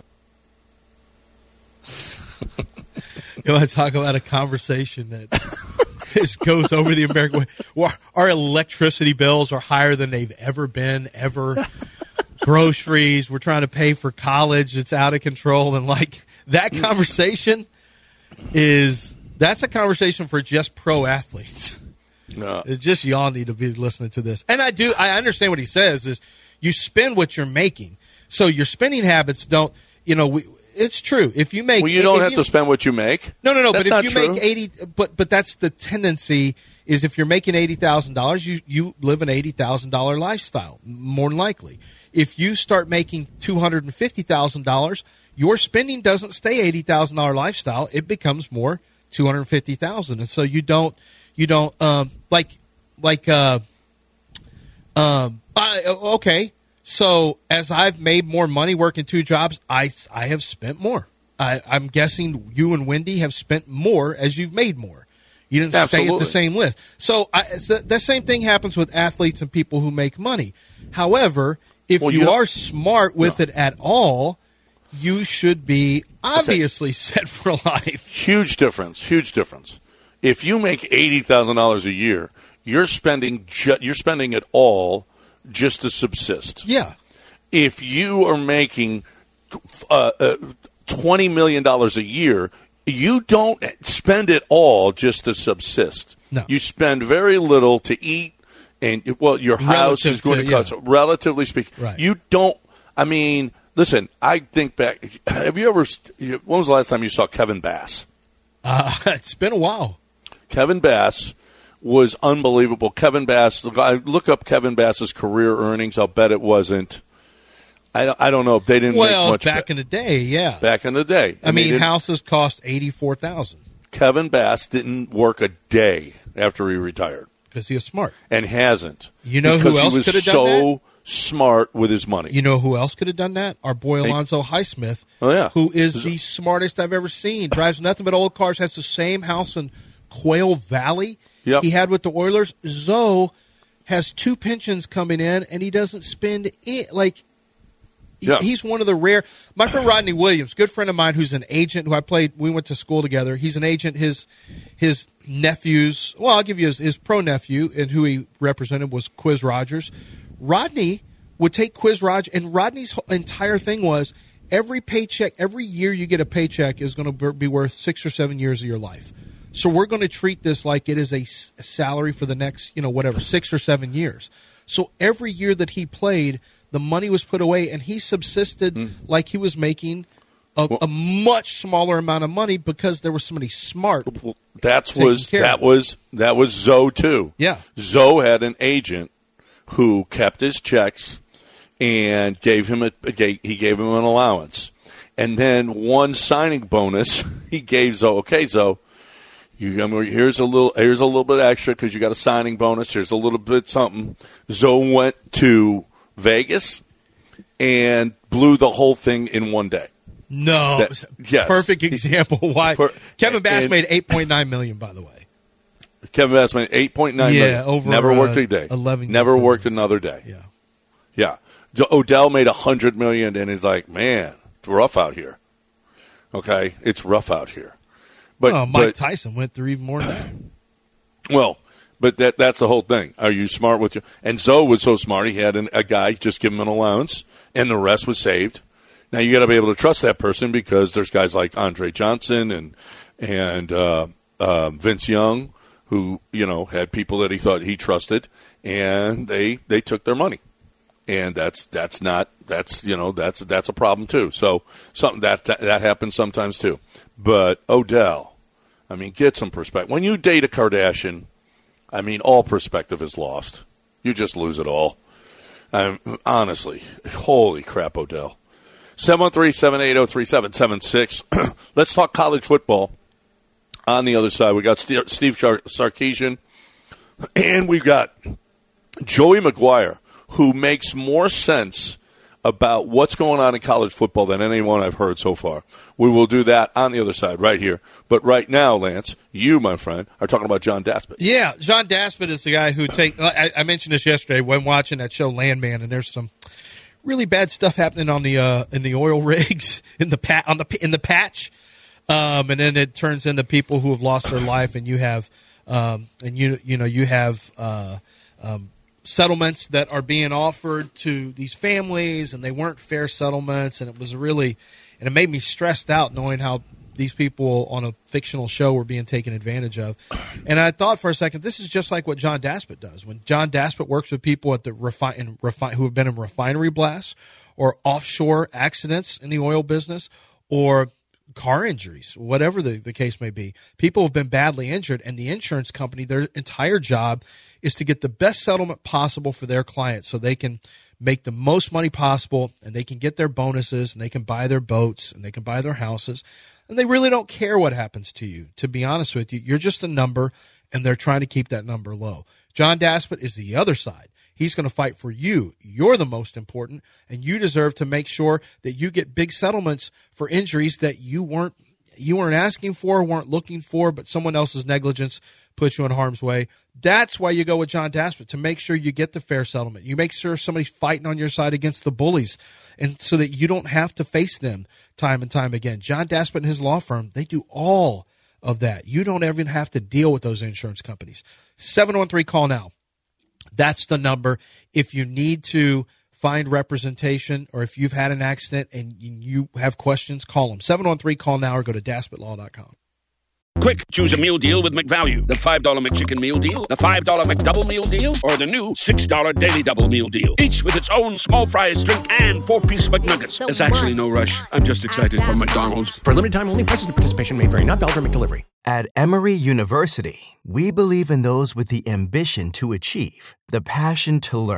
You want to talk about a conversation that just goes over the American way? Well, our electricity bills are higher than they've ever been, ever. Groceries, we're trying to pay for college. It's out of control. And, like, that conversation is – that's a conversation for just pro athletes.
No.
It's just y'all need to be listening to this. And I do – I understand what he says is you spend what you're making. So your spending habits don't – you know, we, it's true. If you make –
Well, you don't have you, to spend what you make.
No, no, no.
That's
but if you
true.
make eighty – but but that's the tendency is if you're making eighty thousand dollars, you, you live an eighty thousand dollars lifestyle, more than likely. If you start making two hundred fifty thousand dollars, your spending doesn't stay eighty thousand dollars lifestyle. It becomes more two hundred fifty thousand dollars. And so you don't, you don't, um, like, like, uh, um, I, okay. So as I've made more money working two jobs, I, I have spent more. I, I'm guessing you and Wendy have spent more as you've made more. You didn't
Absolutely.
stay at the same list. So I, so the same thing happens with athletes and people who make money. However, if well, you, you are smart with no. it at all, you should be obviously okay. set for life.
Huge difference. Huge difference. If you make eighty thousand dollars a year, you're spending ju- you're spending it all just to subsist.
Yeah.
If you are making uh, uh, twenty million dollars a year, you don't spend it all just to subsist.
No.
You spend very little to eat. And, well, your house
Relative
is going to,
to
cost,
yeah.
relatively speaking.
Right.
You don't, I mean, listen, I think back, have you ever, when was the last time you saw Kevin Bass?
Uh, it's been a while.
Kevin Bass was unbelievable. Kevin Bass, look up Kevin Bass's career earnings. I'll bet it wasn't, I don't, I don't know if they didn't
well,
make much.
back
ba-
in the day, yeah.
Back in the day.
I, I mean, houses cost eighty-four thousand dollars.
Kevin Bass didn't work a day after he retired.
Because he was smart.
And hasn't.
You know who else could have done
so
that?
so smart with his money.
You know who else could have done that? Our boy Alonzo Highsmith,
oh, yeah.
who is the smartest I've ever seen. Drives nothing but old cars, has the same house in Quail Valley
yep.
he had with the Oilers. Zoe has two pensions coming in, and he doesn't spend it. Like,
yeah.
he's one of the rare. My friend Rodney Williams, good friend of mine, who's an agent, who I played. We went to school together. He's an agent. His his nephews. Well, I'll give you his, his pro nephew, and who he represented was Quiz Rogers. Rodney would take Quiz Rogers, and Rodney's entire thing was every paycheck, every year you get a paycheck is going to be worth six or seven years of your life. So we're going to treat this like it is a salary for the next, you know, whatever, six or seven years. So every year that he played, the money was put away, and he subsisted mm. like he was making a, well, a much smaller amount of money because there was somebody smart.
Well, that was that was that was Zoe too.
Yeah,
Zoe had an agent who kept his checks and gave him a he gave him an allowance, and then one signing bonus he gave Zoe. Okay, Zoe. You, I mean, here's a little. Here's a little bit extra because you got a signing bonus. Here's a little bit something. Zoe went to Vegas and blew the whole thing in one day.
No,
that, yes,
perfect example. Why
per,
Kevin Bass
and,
made eight point nine million. By the way,
Kevin Bass made eight point nine
yeah,
million.
over
never
uh,
worked a day.
Eleven.
Never worked another day.
Yeah,
yeah. Odell made a hundred million, and he's like, man, it's rough out here. Okay, it's rough out here. But
oh, Mike
but,
Tyson went through even more than that.
Well, but that that's the whole thing. Are you smart with your – and Zoe was so smart, he had an, a guy just give him an allowance, and the rest was saved. Now, you got to be able to trust that person because there's guys like Andre Johnson and and uh, uh, Vince Young who, you know, had people that he thought he trusted, and they they took their money. And that's that's not – that's, you know, that's that's a problem too. So something that, that that happens sometimes too. But Odell, I mean, get some perspective. When you date a Kardashian, I mean, all perspective is lost. You just lose it all. Um, honestly, holy crap, Odell. seven one three, seven eight zero, three seven seven six. Let's talk college football. On the other side, we got Steve Sarkisian, and we've got Joey McGuire, who makes more sense about what's going on in college football than anyone I've heard so far. We will do that on the other side right here. But right now, Lance, you, my friend, are talking about John Daspit.
Yeah, John Daspit is the guy who take. I, I mentioned this yesterday when watching that show Landman, and there's some really bad stuff happening on the uh, in the oil rigs in the pat on the in the patch, um, and then it turns into people who have lost their life, and you have um, and you you know you have. Uh, um, settlements that are being offered to these families, and they weren't fair settlements, and it was really, and it made me stressed out knowing how these people on a fictional show were being taken advantage of. And I thought for a second, this is just like what John Daspit does. When John Daspit works with people at the refine, refine who have been in refinery blasts or offshore accidents in the oil business or car injuries, whatever the, the case may be, people have been badly injured, and the insurance company, their entire job is to get the best settlement possible for their clients so they can make the most money possible, and they can get their bonuses, and they can buy their boats, and they can buy their houses, and they really don't care what happens to you. To be honest with you, you're just a number, and they're trying to keep that number low. John Daspit is the other side. He's going to fight for you. You're the most important, and you deserve to make sure that you get big settlements for injuries that you weren't you weren't asking for, weren't looking for, but someone else's negligence put you in harm's way. That's why you go with John Daspit, to make sure you get the fair settlement. You make sure somebody's fighting on your side against the bullies, and so that you don't have to face them time and time again. John Daspit and his law firm, they do all of that. You don't even have to deal with those insurance companies. seven one three, call now. That's the number. If you need to find representation, or if you've had an accident and you have questions, call them. seven one three, call now, or go to daspit law dot com.
Quick, choose a meal deal with McValue. The five dollar McChicken meal deal, the five dollar McDouble meal deal, or the new six dollar Daily Double meal deal. Each with its own small fries, drink, and four-piece McNuggets. There's actually no rush. I'm just excited for McDonald's.
For a limited time only, prices and participation may vary. Not valid for McDelivery.
At Emory University, we believe in those with the ambition to achieve, the passion to learn,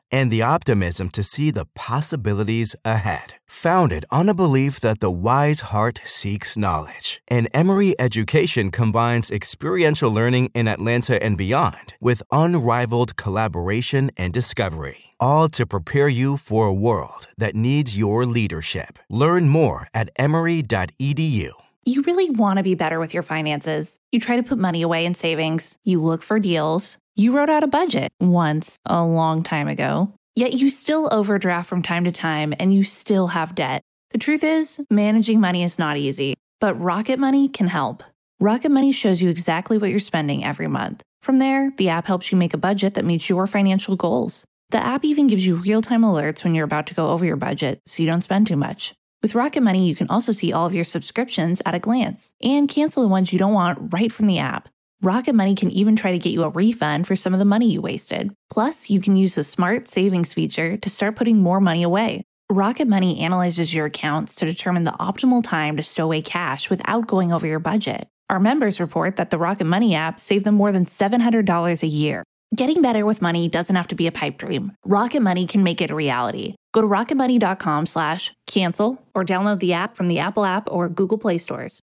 and the optimism to see the possibilities ahead. Founded on a belief that the wise heart seeks knowledge, and Emory Education combines experiential learning in Atlanta and beyond with unrivaled collaboration and discovery, all to prepare you for a world that needs your leadership. Learn more at emory dot e d u.
You really want to be better with your finances. You try to put money away in savings. You look for deals. You wrote out a budget once, a long time ago. Yet you still overdraft from time to time and you still have debt. The truth is, managing money is not easy, but Rocket Money can help. Rocket Money shows you exactly what you're spending every month. From there, the app helps you make a budget that meets your financial goals. The app even gives you real-time alerts when you're about to go over your budget so you don't spend too much. With Rocket Money, you can also see all of your subscriptions at a glance and cancel the ones you don't want right from the app. Rocket Money can even try to get you a refund for some of the money you wasted. Plus, you can use the Smart Savings feature to start putting more money away. Rocket Money analyzes your accounts to determine the optimal time to stow away cash without going over your budget. Our members report that the Rocket Money app saved them more than seven hundred dollars a year. Getting better with money doesn't have to be a pipe dream. Rocket Money can make it a reality. Go to rocketmoney dot com slash cancel or download the app from the Apple app or Google Play stores.